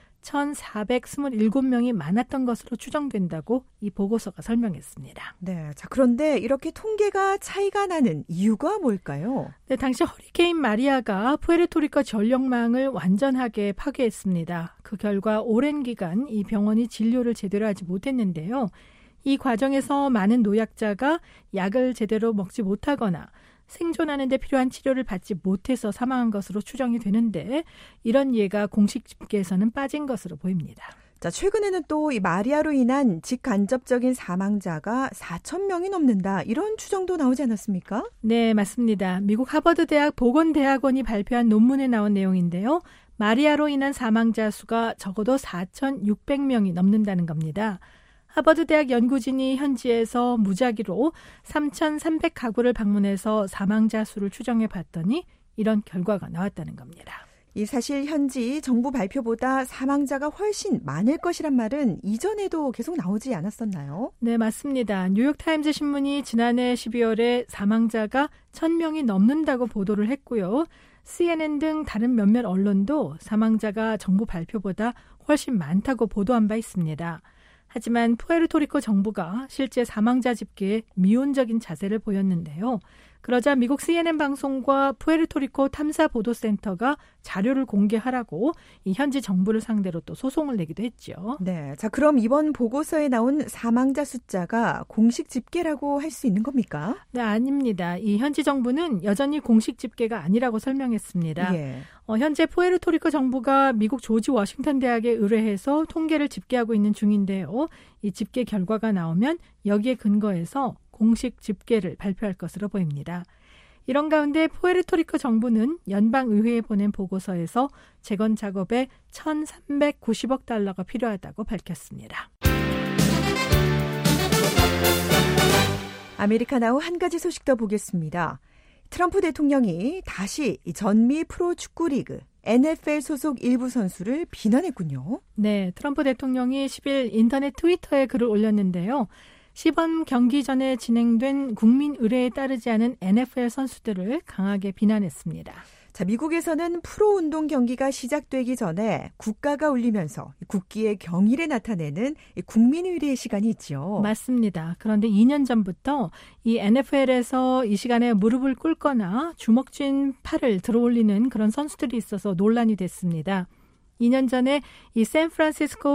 S8: 천사백이십칠 명이 많았던 것으로 추정된다고 이 보고서가 설명했습니다.
S6: 네, 자 그런데 이렇게 통계가 차이가 나는 이유가 뭘까요?
S8: 네, 당시 허리케인 마리아가 푸에르토리코 전력망을 완전하게 파괴했습니다. 그 결과 오랜 기간 이 병원이 진료를 제대로 하지 못했는데요. 이 과정에서 많은 노약자가 약을 제대로 먹지 못하거나 생존하는 데 필요한 치료를 받지 못해서 사망한 것으로 추정이 되는데 이런 예가 공식 집계에서는 빠진 것으로 보입니다.
S6: 자, 최근에는 또 이 마리아로 인한 직간접적인 사망자가 사천 명이 넘는다. 이런 추정도 나오지 않았습니까?
S8: 네, 맞습니다. 미국 하버드대학 보건대학원이 발표한 논문에 나온 내용인데요. 마리아로 인한 사망자 수가 적어도 사천육백 명이 넘는다는 겁니다. 하버드 대학 연구진이 현지에서 무작위로 삼천삼백 가구를 방문해서 사망자 수를 추정해 봤더니 이런 결과가 나왔다는 겁니다.
S6: 이 사실 현지 정부 발표보다 사망자가 훨씬 많을 것이란 말은 이전에도 계속 나오지 않았었나요?
S8: 네, 맞습니다. 뉴욕타임즈 신문이 지난해 십이월에 사망자가 천 명이 넘는다고 보도를 했고요. 씨엔엔 등 다른 몇몇 언론도 사망자가 정부 발표보다 훨씬 많다고 보도한 바 있습니다. 하지만 푸에르토리코 정부가 실제 사망자 집계에 미온적인 자세를 보였는데요. 그러자 미국 씨엔엔 방송과 푸에르토리코 탐사보도센터가 자료를 공개하라고 이 현지 정부를 상대로 또 소송을 내기도 했죠.
S6: 네, 자 그럼 이번 보고서에 나온 사망자 숫자가 공식 집계라고 할 수 있는 겁니까?
S8: 네, 아닙니다. 이 현지 정부는 여전히 공식 집계가 아니라고 설명했습니다.
S6: 예.
S8: 어, 현재 푸에르토리코 정부가 미국 조지 워싱턴 대학에 의뢰해서 통계를 집계하고 있는 중인데요. 이 집계 결과가 나오면 여기에 근거해서 공식 집계를 발표할 것으로 보입니다. 이런 가운데 푸에르토리코 정부는 연방의회에 보낸 보고서에서 재건 작업에 천삼백구십억 달러가 필요하다고 밝혔습니다.
S6: 아메리카나우 한 가지 소식 더 보겠습니다. 트럼프 대통령이 다시 전미 프로축구리그 엔에프엘 소속 일부 선수를 비난했군요.
S8: 네, 트럼프 대통령이 십일 인터넷 트위터에 글을 올렸는데요. 시범 경기 전에 진행된 국민 의례에 따르지 않은 엔에프엘 선수들을 강하게 비난했습니다.
S6: 자, 미국에서는 프로 운동 경기가 시작되기 전에 국가가 울리면서 국기의 경의를 나타내는 국민 의례의 시간이 있죠.
S8: 맞습니다. 그런데 이 년 전부터 이 엔에프엘에서 이 시간에 무릎을 꿇거나 주먹 쥔 팔을 들어올리는 그런 선수들이 있어서 논란이 됐습니다. 이 년 전에 이 샌프란시스코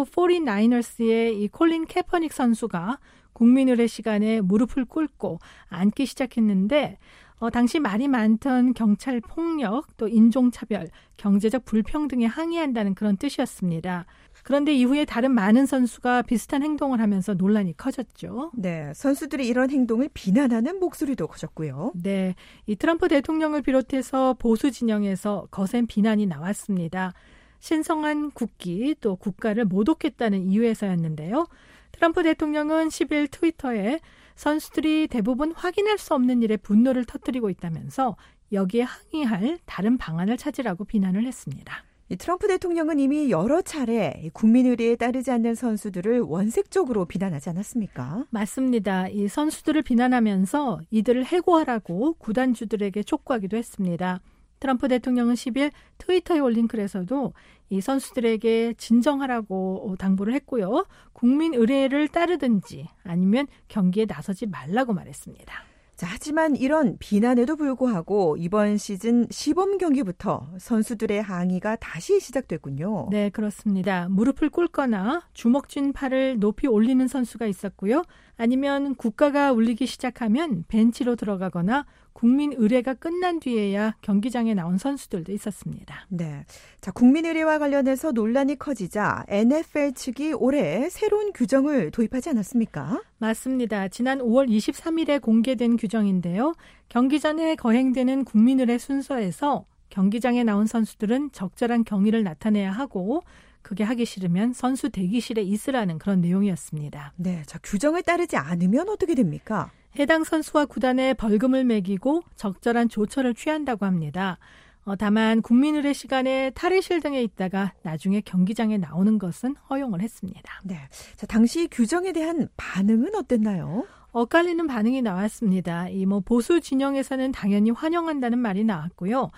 S8: 포티나이너스의 이 콜린 캐퍼닉 선수가 국민 의례 시간에 무릎을 꿇고 앉기 시작했는데 어, 당시 말이 많던 경찰 폭력, 또 인종차별, 경제적 불평등에 항의한다는 그런 뜻이었습니다. 그런데 이후에 다른 많은 선수가 비슷한 행동을 하면서 논란이 커졌죠.
S6: 네, 선수들이 이런 행동을 비난하는 목소리도 커졌고요.
S8: 네, 이 트럼프 대통령을 비롯해서 보수 진영에서 거센 비난이 나왔습니다. 신성한 국기, 또 국가를 모독했다는 이유에서였는데요. 트럼프 대통령은 십일 트위터에 선수들이 대부분 확인할 수 없는 일에 분노를 터뜨리고 있다면서 여기에 항의할 다른 방안을 찾으라고 비난을 했습니다.
S6: 이 트럼프 대통령은 이미 여러 차례 국민 의례에 따르지 않는 선수들을 원색적으로 비난하지 않았습니까?
S8: 맞습니다. 이 선수들을 비난하면서 이들을 해고하라고 구단주들에게 촉구하기도 했습니다. 트럼프 대통령은 십일 트위터에 올린 글에서도 이 선수들에게 진정하라고 당부를 했고요. 국민 의례를 따르든지 아니면 경기에 나서지 말라고 말했습니다.
S6: 자, 하지만 이런 비난에도 불구하고 이번 시즌 시범 경기부터 선수들의 항의가 다시 시작됐군요.
S8: 네, 그렇습니다. 무릎을 꿇거나 주먹 쥔 팔을 높이 올리는 선수가 있었고요. 아니면 국가가 울리기 시작하면 벤치로 들어가거나 국민 의례가 끝난 뒤에야 경기장에 나온 선수들도 있었습니다.
S6: 네, 자, 국민 의례와 관련해서 논란이 커지자 엔에프엘 측이 올해 새로운 규정을 도입하지 않았습니까?
S8: 맞습니다. 지난 오월 이십삼일에 공개된 규정인데요. 경기 전에 거행되는 국민 의례 순서에서 경기장에 나온 선수들은 적절한 경의를 나타내야 하고 그게 하기 싫으면 선수 대기실에 있으라는 그런 내용이었습니다.
S6: 네, 자, 규정을 따르지 않으면 어떻게 됩니까?
S8: 해당 선수와 구단에 벌금을 매기고 적절한 조처를 취한다고 합니다. 어, 다만 국민 의례 시간에 탈의실 등에 있다가 나중에 경기장에 나오는 것은 허용을 했습니다.
S6: 네, 자, 당시 규정에 대한 반응은 어땠나요?
S8: 엇갈리는 반응이 나왔습니다. 이 뭐 보수 진영에서는 당연히 환영한다는 말이 나왔고요.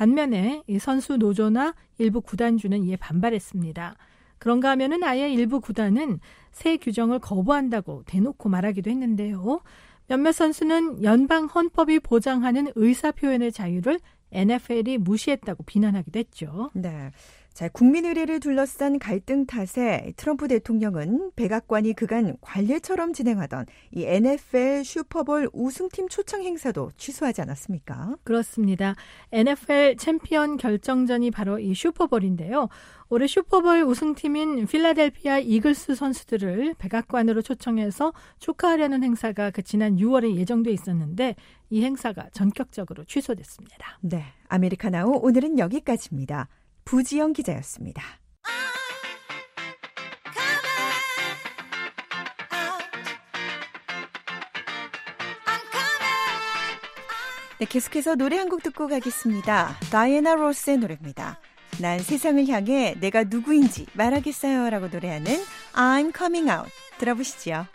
S8: 반면에 이 선수 노조나 일부 구단주는 이에 반발했습니다. 그런가 하면은 아예 일부 구단은 새 규정을 거부한다고 대놓고 말하기도 했는데요. 몇몇 선수는 연방 헌법이 보장하는 의사표현의 자유를 엔에프엘이 무시했다고 비난하기도 했죠.
S6: 네. 자, 국민 의례를 둘러싼 갈등 탓에 트럼프 대통령은 백악관이 그간 관례처럼 진행하던 이 엔에프엘 슈퍼볼 우승팀 초청 행사도 취소하지 않았습니까?
S8: 그렇습니다. 엔에프엘 챔피언 결정전이 바로 이 슈퍼볼인데요. 올해 슈퍼볼 우승팀인 필라델피아 이글스 선수들을 백악관으로 초청해서 축하하려는 행사가 그 지난 유월에 예정돼 있었는데 이 행사가 전격적으로 취소됐습니다.
S6: 네, 아메리카나우 오늘은 여기까지입니다. 부지영 기자였습니다. 네, 계속해서 노래 한 곡 듣고 가겠습니다. 다이애나 로스의 노래입니다. 난 세상을 향해 내가 누구인지 말하겠어요 라고 노래하는 I'm coming out 들어보시죠.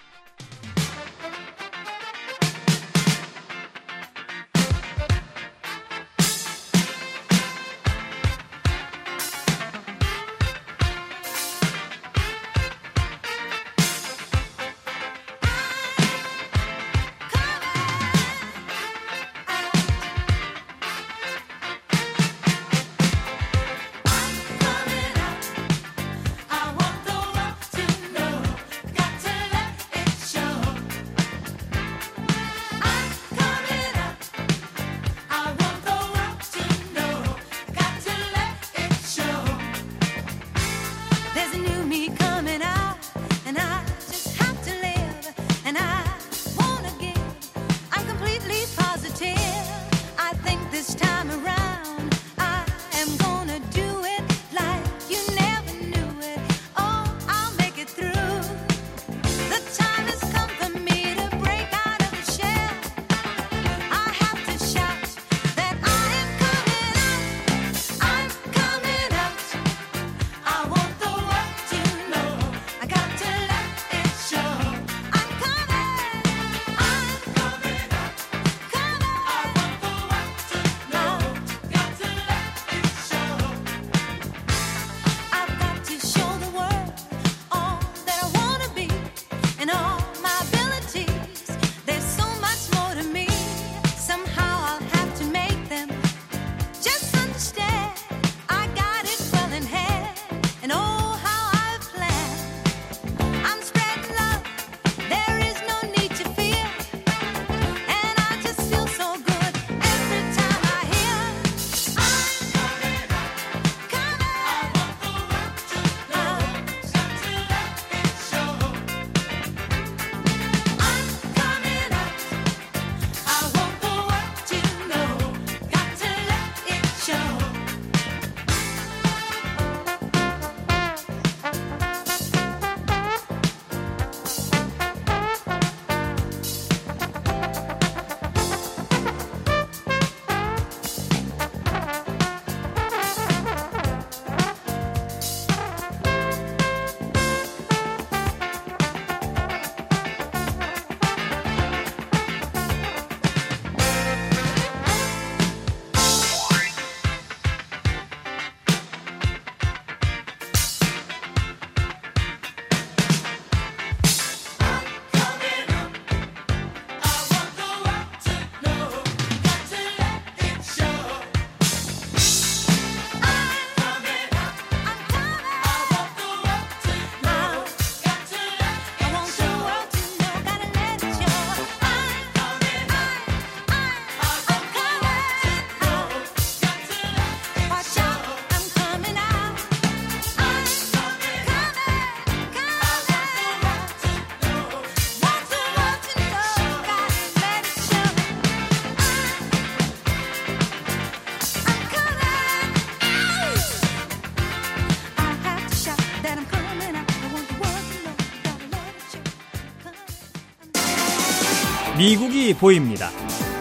S5: 미국이 보입니다.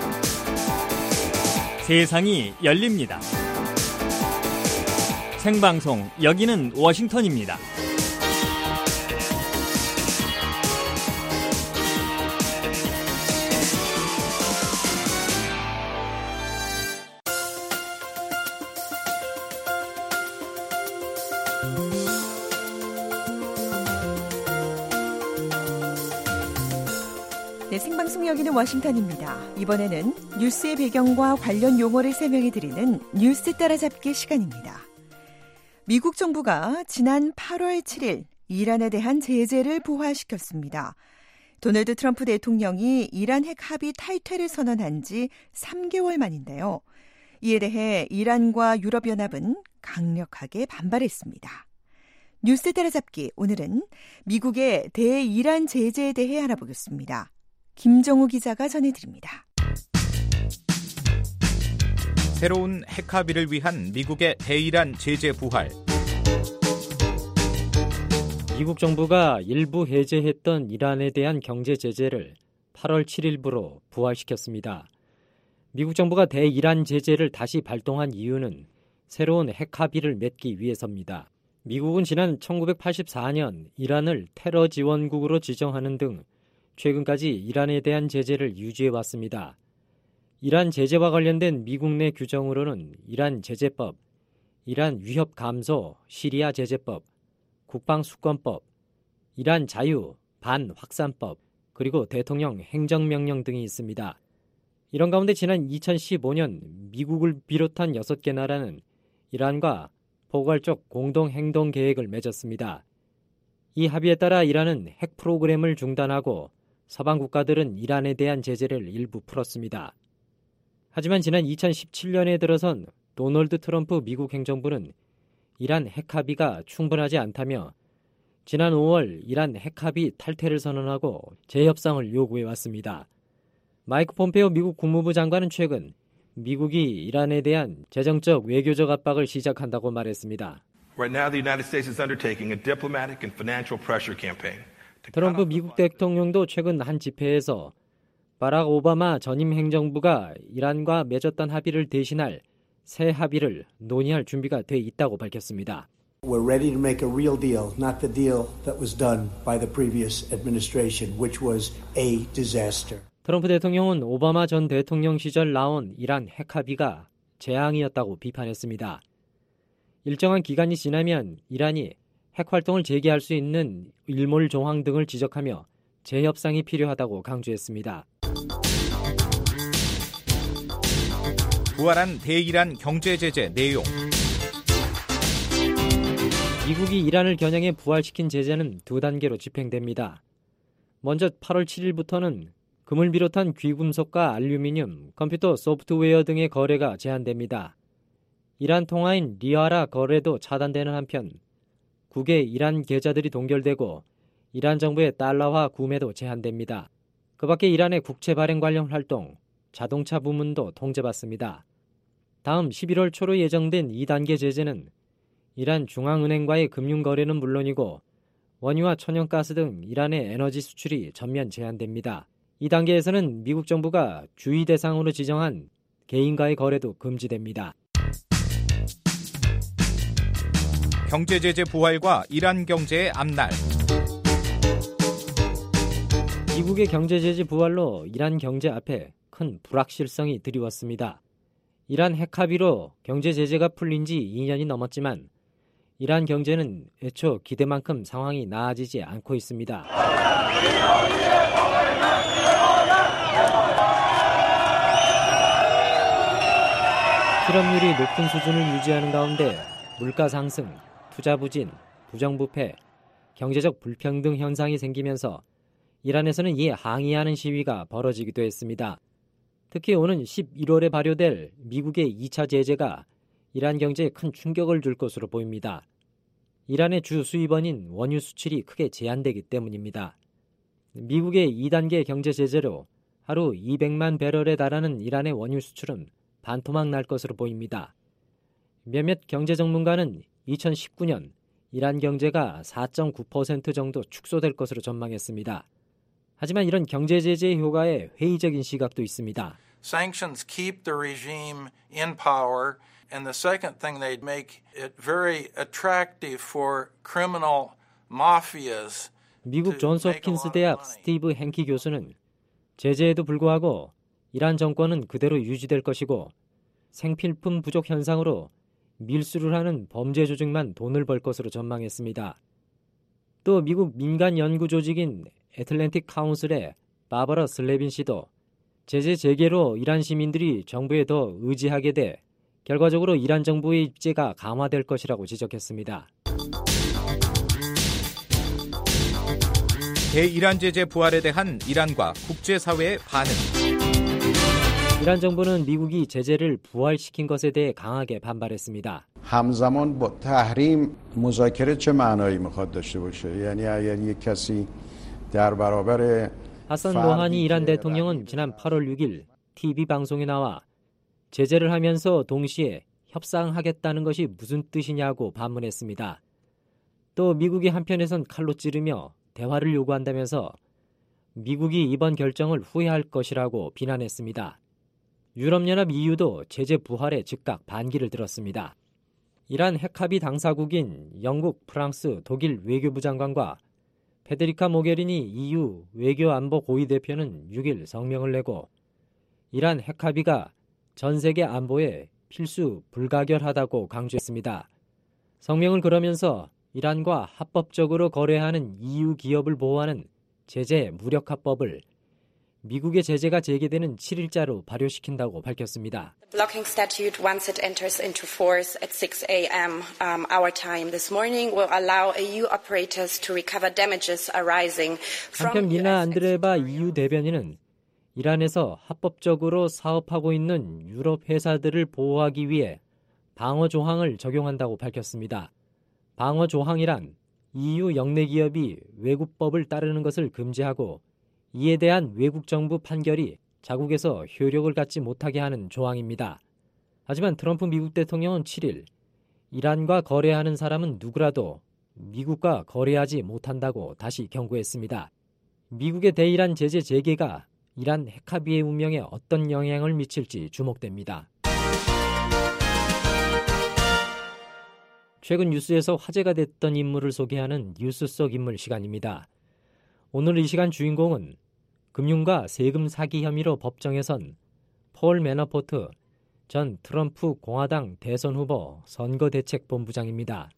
S5: 세상이 열립니다. 생방송 여기는 워싱턴입니다.
S6: 네, 생방송 여기는 워싱턴입니다. 이번에는 뉴스의 배경과 관련 용어를 설명해드리는 뉴스 따라잡기 시간입니다. 미국 정부가 지난 팔월 칠일 이란에 대한 제재를 부활시켰습니다. 도널드 트럼프 대통령이 이란 핵 합의 탈퇴를 선언한 지 삼 개월 만인데요. 이에 대해 이란과 유럽연합은 강력하게 반발했습니다. 뉴스 따라잡기, 오늘은 미국의 대이란 제재에 대해 알아보겠습니다. 김정우 기자가 전해드립니다.
S10: 새로운 핵 합의를 위한 미국의 대이란 제재 부활.
S11: 미국 정부가 일부 해제했던 이란에 대한 경제 제재를 팔월 칠일부로 부활시켰습니다. 미국 정부가 대이란 제재를 다시 발동한 이유는 새로운 핵 합의를 맺기 위해서입니다. 미국은 지난 천구백팔십사년 이란을 테러 지원국으로 지정하는 등 최근까지 이란에 대한 제재를 유지해왔습니다. 이란 제재와 관련된 미국 내 규정으로는 이란 제재법, 이란 위협 감소 시리아 제재법, 국방수권법, 이란 자유 반확산법, 그리고 대통령 행정명령 등이 있습니다. 이런 가운데 지난 이천십오년 미국을 비롯한 여섯 개 나라는 이란과 포괄적 공동행동계획을 맺었습니다. 이 합의에 따라 이란은 핵 프로그램을 중단하고 서방 국가들은 이란에 대한 제재를 일부 풀었습니다. 하지만 지난 이천십칠년에 들어선 도널드 트럼프 미국 행정부는 이란 핵 합의가 충분하지 않다며 지난 오월 이란 핵 합의 탈퇴를 선언하고 재협상을 요구해왔습니다. 마이크 폼페오 미국 국무부 장관은 최근 미국이 이란에 대한 재정적 외교적 압박을 시작한다고 말했습니다.
S12: Right now, the United States is undertaking a diplomatic and financial pressure campaign.
S11: 트럼프 미국 대통령도 최근 한 집회에서 바락 오바마 전임 행정부가 이란과 맺었던 합의를 대신할 새 합의를 논의할 준비가 돼 있다고 밝혔습니다.
S13: We're ready to make a real deal, not the deal that was done by the previous administration, which was a disaster.
S11: 트럼프 대통령은 오바마 전 대통령 시절 나온 이란 핵 합의가 재앙이었다고 비판했습니다. 일정한 기간이 지나면 이란이 핵 활동을 재개할 수 있는 일몰 조항 등을 지적하며 재협상이 필요하다고 강조했습니다.
S10: 부활한 대이란 경제 제재 내용.
S11: 미국이 이란을 겨냥해 부활시킨 제재는 두 단계로 집행됩니다. 먼저 팔월 칠일부터는 금을 비롯한 귀금속과 알루미늄, 컴퓨터 소프트웨어 등의 거래가 제한됩니다. 이란 통화인 리아라 거래도 차단되는 한편 국외 이란 계좌들이 동결되고 이란 정부의 달러화 구매도 제한됩니다. 그 밖에 이란의 국채 발행 관련 활동, 자동차 부문도 통제받습니다. 다음 십일월 초로 예정된 이 단계 제재는 이란 중앙은행과의 금융거래는 물론이고 원유와 천연가스 등 이란의 에너지 수출이 전면 제한됩니다. 이 단계에서는 미국 정부가 주의 대상으로 지정한 개인과의 거래도 금지됩니다.
S10: 경제 제재 부활과 이란 경제의 앞날.
S11: 미국의 경제 제재 부활로 이란 경제 앞에 큰 불확실성이 드리웠습니다. 이란 핵 합의로 경제 제재가 풀린 지 이 년이 넘었지만 이란 경제는 애초 기대만큼 상황이 나아지지 않고 있습니다. 실업률이 높은 수준을 유지하는 가운데 물가 상승, 투자 부진, 부정부패, 경제적 불평등 현상이 생기면서 이란에서는 이에 항의하는 시위가 벌어지기도 했습니다. 특히 오는 십일월에 발효될 미국의 이 차 제재가 이란 경제에 큰 충격을 줄 것으로 보입니다. 이란의 주 수입원인 원유 수출이 크게 제한되기 때문입니다. 미국의 이 단계 경제 제재로 하루 이백만 배럴에 달하는 이란의 원유 수출은 반토막 날 것으로 보입니다. 몇몇 경제 전문가는 이천십구 년 이란 경제가 사 점 구 퍼센트 정도 축소될 것으로 전망했습니다. 하지만 이런 경제 제재의 효과에 회의적인 시각도 있습니다.
S14: Sanctions keep the regime in power, and the second thing they make it very attractive for criminal mafias.
S11: 미국 존스 홉킨스 대학 스티브 행키 교수는 제재에도 불구하고 이란 정권은 그대로 유지될 것이고 생필품 부족 현상으로 밀수를 하는 범죄 조직만 돈을 벌 것으로 전망했습니다. 또 미국 민간 연구 조직인 애틀랜틱 카운슬의 바버라 슬레빈 씨도 제재 재개로 이란 시민들이 정부에 더 의지하게 돼 결과적으로 이란 정부의 입제가 강화될 것이라고 지적했습니다.
S10: 대이란 제재 부활에 대한 이란과 국제사회의 반응.
S11: 이란 정부는 미국이 제재를 부활시킨 것에 대해 강하게 반발했습니다.
S15: همزمان با تحریم مذاکره چه معنایی میخواد داشته باشه یعنی اگر یک کسی در برابر
S11: 하산 로하니 이란 대통령은 지난 팔월 육일 티비 방송에 나와 제재를 하면서 동시에 협상하겠다는 것이 무슨 뜻이냐고 반문했습니다. 또 미국이 한편에선 칼로 찌르며 대화를 요구한다면서 미국이 이번 결정을 후회할 것이라고 비난했습니다. 유럽연합 이유도 제재 부활에 즉각 반기를 들었습니다. 이란 핵합의 당사국인 영국, 프랑스, 독일 외교부 장관과 페데리카 모게리니 이유 외교안보 고위대표는 육일 성명을 내고 이란 핵합의가 전 세계 안보에 필수 불가결하다고 강조했습니다. 성명을 그러면서 이란과 합법적으로 거래하는 이유 기업을 보호하는 제재 무력화법을 미국의 제재가 재개되는 칠일자로 발효시킨다고 밝혔습니다.
S16: The blocking statute, once it enters into force at six a.m. Um, our time this morning, will allow E U operators to recover damages arising from.
S11: 한편 미나 안드레바 이유 대변인은 이란에서 합법적으로 사업하고 있는 유럽 회사들을 보호하기 위해 방어 조항을 적용한다고 밝혔습니다. 방어 조항이란 이유 영내 기업이 외국법을 따르는 것을 금지하고 이에 대한 외국 정부 판결이 자국에서 효력을 갖지 못하게 하는 조항입니다. 하지만 트럼프 미국 대통령은 칠일 이란과 거래하는 사람은 누구라도 미국과 거래하지 못한다고 다시 경고했습니다. 미국의 대이란 제재 재개가 이란 핵합의의 운명에 어떤 영향을 미칠지 주목됩니다. 최근 뉴스에서 화제가 됐던 인물을 소개하는 뉴스 속 인물 시간입니다. 오늘 이 시간 주인공은 금융과 세금 사기 혐의로 법정에 선 폴 매너포트 전 트럼프 공화당 대선 후보 선거대책본부장입니다.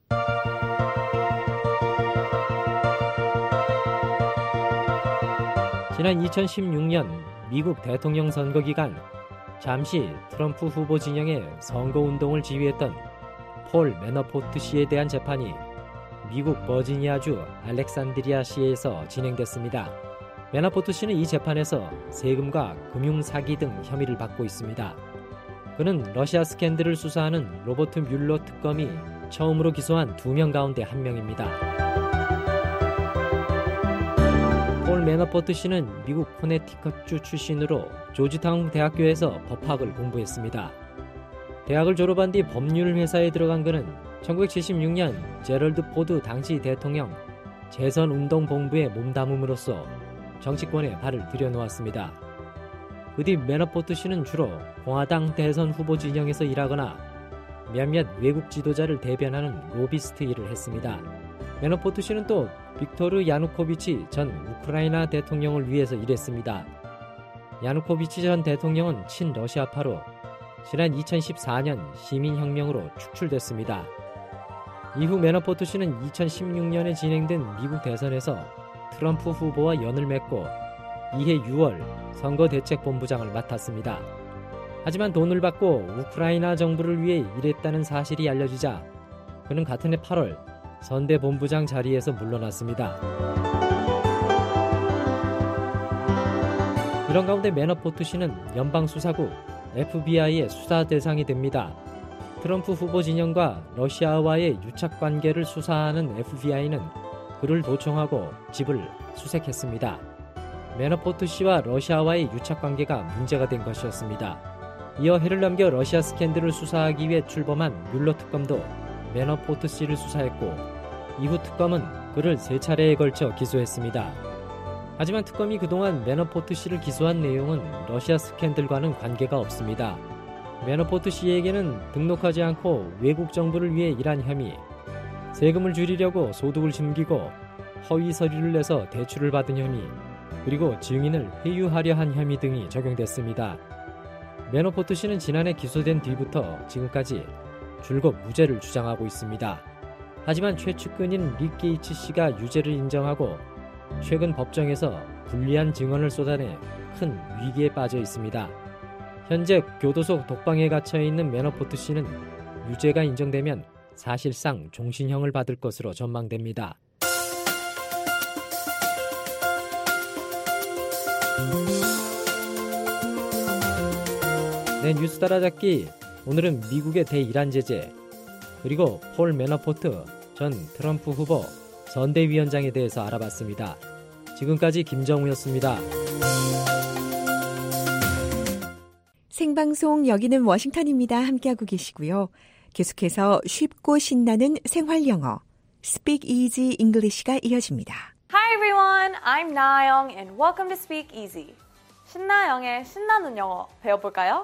S11: 지난 이천십육 년 미국 대통령 선거 기간 잠시 트럼프 후보 진영의 선거운동을 지휘했던 폴 매너포트 씨에 대한 재판이 미국 버지니아주 알렉산드리아시에서 진행됐습니다. 매너포트 씨는 이 재판에서 세금과 금융 사기 등 혐의를 받고 있습니다. 그는 러시아 스캔들을 수사하는 로버트 뮬러 특검이 처음으로 기소한 두 명 가운데 한 명입니다. 폴 매너포트 씨는 미국 코네티컷주 출신으로 조지타운 대학교에서 법학을 공부했습니다. 대학을 졸업한 뒤 법률 회사에 들어간 그는 천구백칠십육 년 제럴드 포드 당시 대통령 재선운동본부에 몸담음으로써 정치권에 발을 들여놓았습니다. 그 뒤 매너포트 씨는 주로 공화당 대선 후보 진영에서 일하거나 몇몇 외국 지도자를 대변하는 로비스트 일을 했습니다. 매너포트 씨는 또 빅토르 야누코비치 전 우크라이나 대통령을 위해서 일했습니다. 야누코비치 전 대통령은 친러시아파로 지난 이천십사 년 시민혁명으로 축출됐습니다. 이후 매너포트 씨는 이천십육 년에 진행된 미국 대선에서 트럼프 후보와 연을 맺고 이해 유월 선거대책본부장을 맡았습니다. 하지만 돈을 받고 우크라이나 정부를 위해 일했다는 사실이 알려지자 그는 같은 해 팔월 선대본부장 자리에서 물러났습니다. 이런 가운데 매너포트 씨는 연방수사국 에프비아이의 수사 대상이 됩니다. 트럼프 후보 진영과 러시아와의 유착관계를 수사하는 에프비아이는 그를 도청하고 집을 수색했습니다. 매너포트 씨와 러시아와의 유착관계가 문제가 된 것이었습니다. 이어 해를 넘겨 러시아 스캔들을 수사하기 위해 출범한 뮬러 특검도 매너포트 씨를 수사했고 이후 특검은 그를 세 차례에 걸쳐 기소했습니다. 하지만 특검이 그동안 매너포트 씨를 기소한 내용은 러시아 스캔들과는 관계가 없습니다. 매너포트 씨에게는 등록하지 않고 외국 정부를 위해 일한 혐의, 세금을 줄이려고 소득을 숨기고 허위 서류를 내서 대출을 받은 혐의, 그리고 증인을 회유하려 한 혐의 등이 적용됐습니다. 매너포트 씨는 지난해 기소된 뒤부터 지금까지 줄곧 무죄를 주장하고 있습니다. 하지만 최측근인 리 게이츠 씨가 유죄를 인정하고 최근 법정에서 불리한 증언을 쏟아내 큰 위기에 빠져 있습니다. 현재 교도소 독방에 갇혀 있는 매너포트 씨는 유죄가 인정되면 사실상 종신형을 받을 것으로 전망됩니다. 네, 뉴스 따라잡기. 오늘은 미국의 대이란 제재, 그리고 폴 매너포트 전 트럼프 후보 선대위원장에 대해서 알아봤습니다. 지금까지 김정우였습니다.
S6: 생방송 여기는 워싱턴입니다. 함께하고 계시고요. 계속해서 쉽고 신나는 생활 영어 Speak Easy English가 이어집니다.
S17: Hi everyone, I'm 나영 and welcome to Speak Easy. 신나영의 신나는 영어 배워볼까요?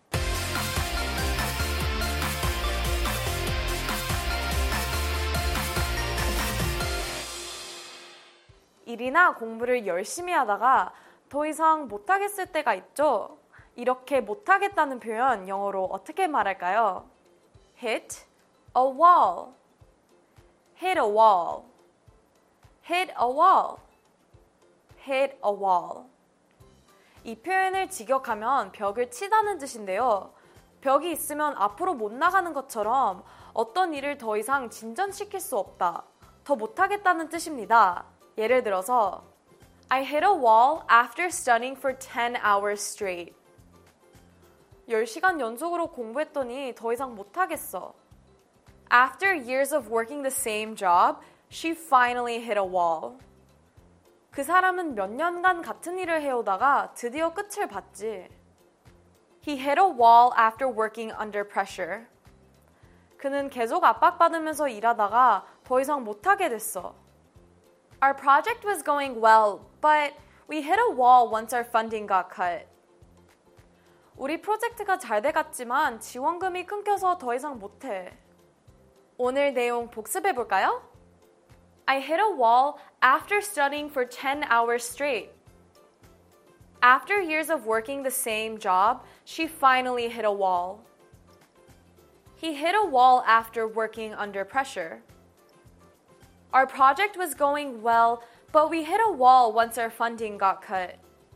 S17: 일이나 공부를 열심히 하다가 더 이상 못하겠을 때가 있죠. 이렇게 못하겠다는 표현 영어로 어떻게 말할까요? Hit a wall. Hit a wall. Hit a wall. Hit a wall. 이 표현을 직역하면 벽을 치다는 뜻인데요. 벽이 있으면 앞으로 못 나가는 것처럼 어떤 일을 더 이상 진전시킬 수 없다, 더 못하겠다는 뜻입니다. 예를 들어서 I hit a wall after studying for ten hours straight. 열 시간 연속으로 공부했더니 더 이상 못하겠어. After years of working the same job, she finally hit a wall. 그 사람은 몇 년간 같은 일을 해오다가 드디어 끝을 봤지. He hit a wall after working under pressure. 그는 계속 압박받으면서 일하다가 더 이상 못하게 됐어. Our project was going well, but we hit a wall once our funding got cut. 우리 프로젝트가 잘 돼갔지만 지원금이 끊겨서 더 이상 못해. 오늘 내용 복습해볼까요? I hit a wall after studying for ten hours straight. After years of working the same job, she finally hit a wall. He hit a wall after working under pressure. Our project was going well, but we hit a wall once our funding got cut.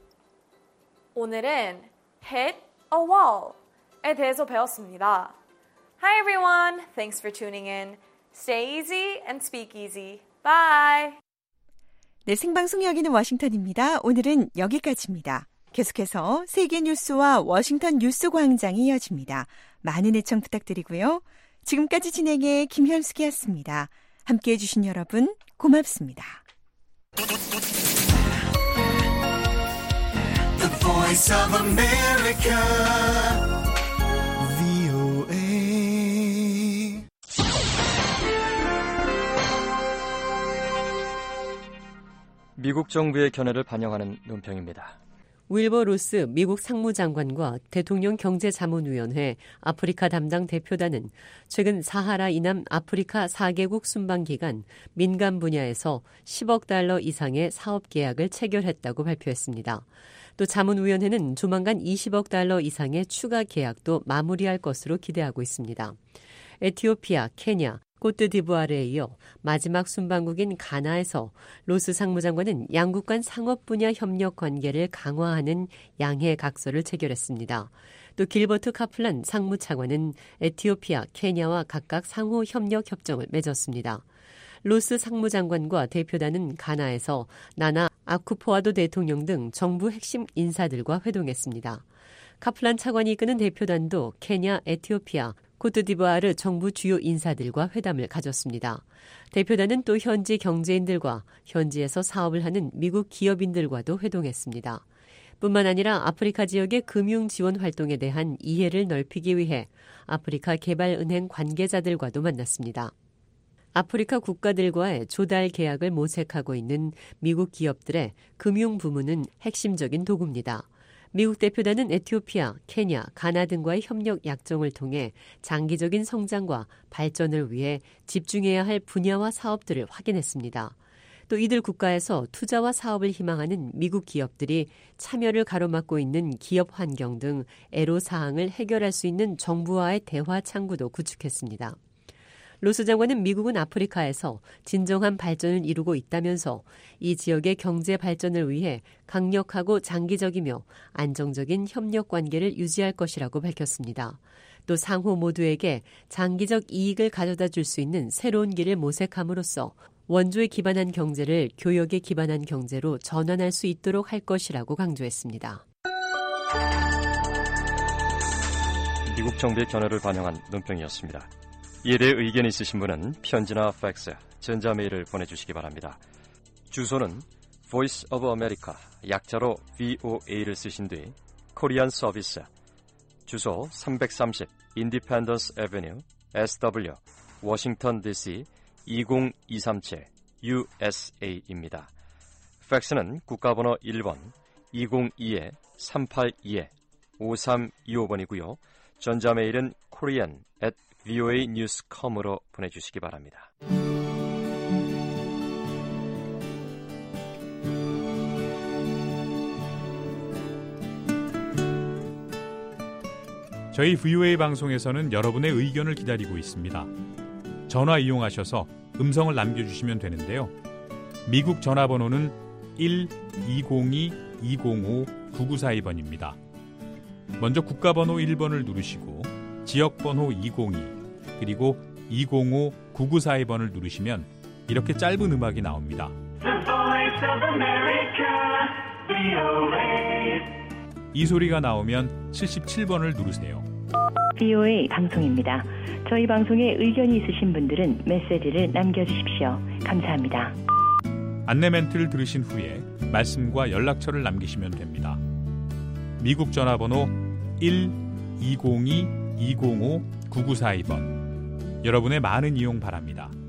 S17: 오늘은 hit a wall에 대해서 배웠습니다. Hi everyone, thanks for tuning in. Stay easy and speak easy. Bye!
S6: 네, 생방송 여기는 워싱턴입니다. 오늘은 여기까지입니다. 계속해서 세계 뉴스와 워싱턴 뉴스 광장이 이어집니다. 많은 애청 부탁드리고요. 지금까지 진행의 김현숙이었습니다. 함께해 주신 여러분 고맙습니다.
S2: The Voice of America, 브이오에이.
S4: 미국 정부의 견해를 반영하는 논평입니다.
S18: 윌버 로스 미국 상무장관과 대통령 경제자문위원회 아프리카 담당 대표단은 최근 사하라 이남 아프리카 사 개국 순방 기간 민간 분야에서 십억 달러 이상의 사업 계약을 체결했다고 발표했습니다. 또 자문위원회는 조만간 이십억 달러 이상의 추가 계약도 마무리할 것으로 기대하고 있습니다. 에티오피아, 케냐, 코트디부아르에 이어 마지막 순방국인 가나에서 로스 상무장관은 양국 간 상업 분야 협력 관계를 강화하는 양해 각서를 체결했습니다. 또 길버트 카플란 상무차관은 에티오피아, 케냐와 각각 상호 협력 협정을 맺었습니다. 로스 상무장관과 대표단은 가나에서 나나 아쿠포아도 대통령 등 정부 핵심 인사들과 회동했습니다. 카플란 차관이 이끄는 대표단도 케냐, 에티오피아, 코트디부아르 정부 주요 인사들과 회담을 가졌습니다. 대표단은 또 현지 경제인들과 현지에서 사업을 하는 미국 기업인들과도 회동했습니다. 뿐만 아니라 아프리카 지역의 금융 지원 활동에 대한 이해를 넓히기 위해 아프리카 개발은행 관계자들과도 만났습니다. 아프리카 국가들과의 조달 계약을 모색하고 있는 미국 기업들의 금융 부문은 핵심적인 도구입니다. 미국 대표단은 에티오피아, 케냐, 가나 등과의 협력 약정을 통해 장기적인 성장과 발전을 위해 집중해야 할 분야와 사업들을 확인했습니다. 또 이들 국가에서 투자와 사업을 희망하는 미국 기업들이 참여를 가로막고 있는 기업 환경 등 애로사항을 해결할 수 있는 정부와의 대화 창구도 구축했습니다. 로스 장관은 미국은 아프리카에서 진정한 발전을 이루고 있다면서 이 지역의 경제 발전을 위해 강력하고 장기적이며 안정적인 협력 관계를 유지할 것이라고 밝혔습니다. 또 상호 모두에게 장기적 이익을 가져다 줄 수 있는 새로운 길을 모색함으로써 원조에 기반한 경제를 교역에 기반한 경제로 전환할 수 있도록 할 것이라고 강조했습니다.
S19: 미국 정부의 견해를 반영한 논평이었습니다. 이에 대해 의견이 있으신 분은 편지나 팩스, 전자메일을 보내주시기 바랍니다. 주소는 Voice of America, 약자로 브이오에이를 쓰신 뒤 코리안 서비스, 주소 삼백삼십 Independence Avenue, 에스더블유, 워싱턴 디씨 이공이삼칠 유에스에이입니다. 팩스는 국가번호 일 번 이공이 삼팔이 오삼이오 번이고요. 전자메일은 korean at 브이오에이 뉴스 닷컴으로 보내주시기 바랍니다.
S20: 저희 브이오에이 방송에서는 여러분의 의견을 기다리고 있습니다. 전화 이용하셔서 음성을 남겨주시면 되는데요. 미국 전화번호는 일 이공이 이공오 구구사이 번입니다. 먼저 국가번호 일 번을 누르시고 지역번호 이공이 그리고 이공오 구구사이 번을 누르시면 이렇게 짧은 음악이 나옵니다. 이 소리가 나오면 칠십칠 번을 누르세요.
S21: 브이오에이 방송입니다. 저희 방송에 의견이 있으신 분들은 메시지를 남겨주십시오. 감사합니다.
S20: 안내 멘트를 들으신 후에 말씀과 연락처를 남기시면 됩니다. 미국 전화번호 일 이공이 이공오 구구사이 번. 여러분의 많은 이용 바랍니다.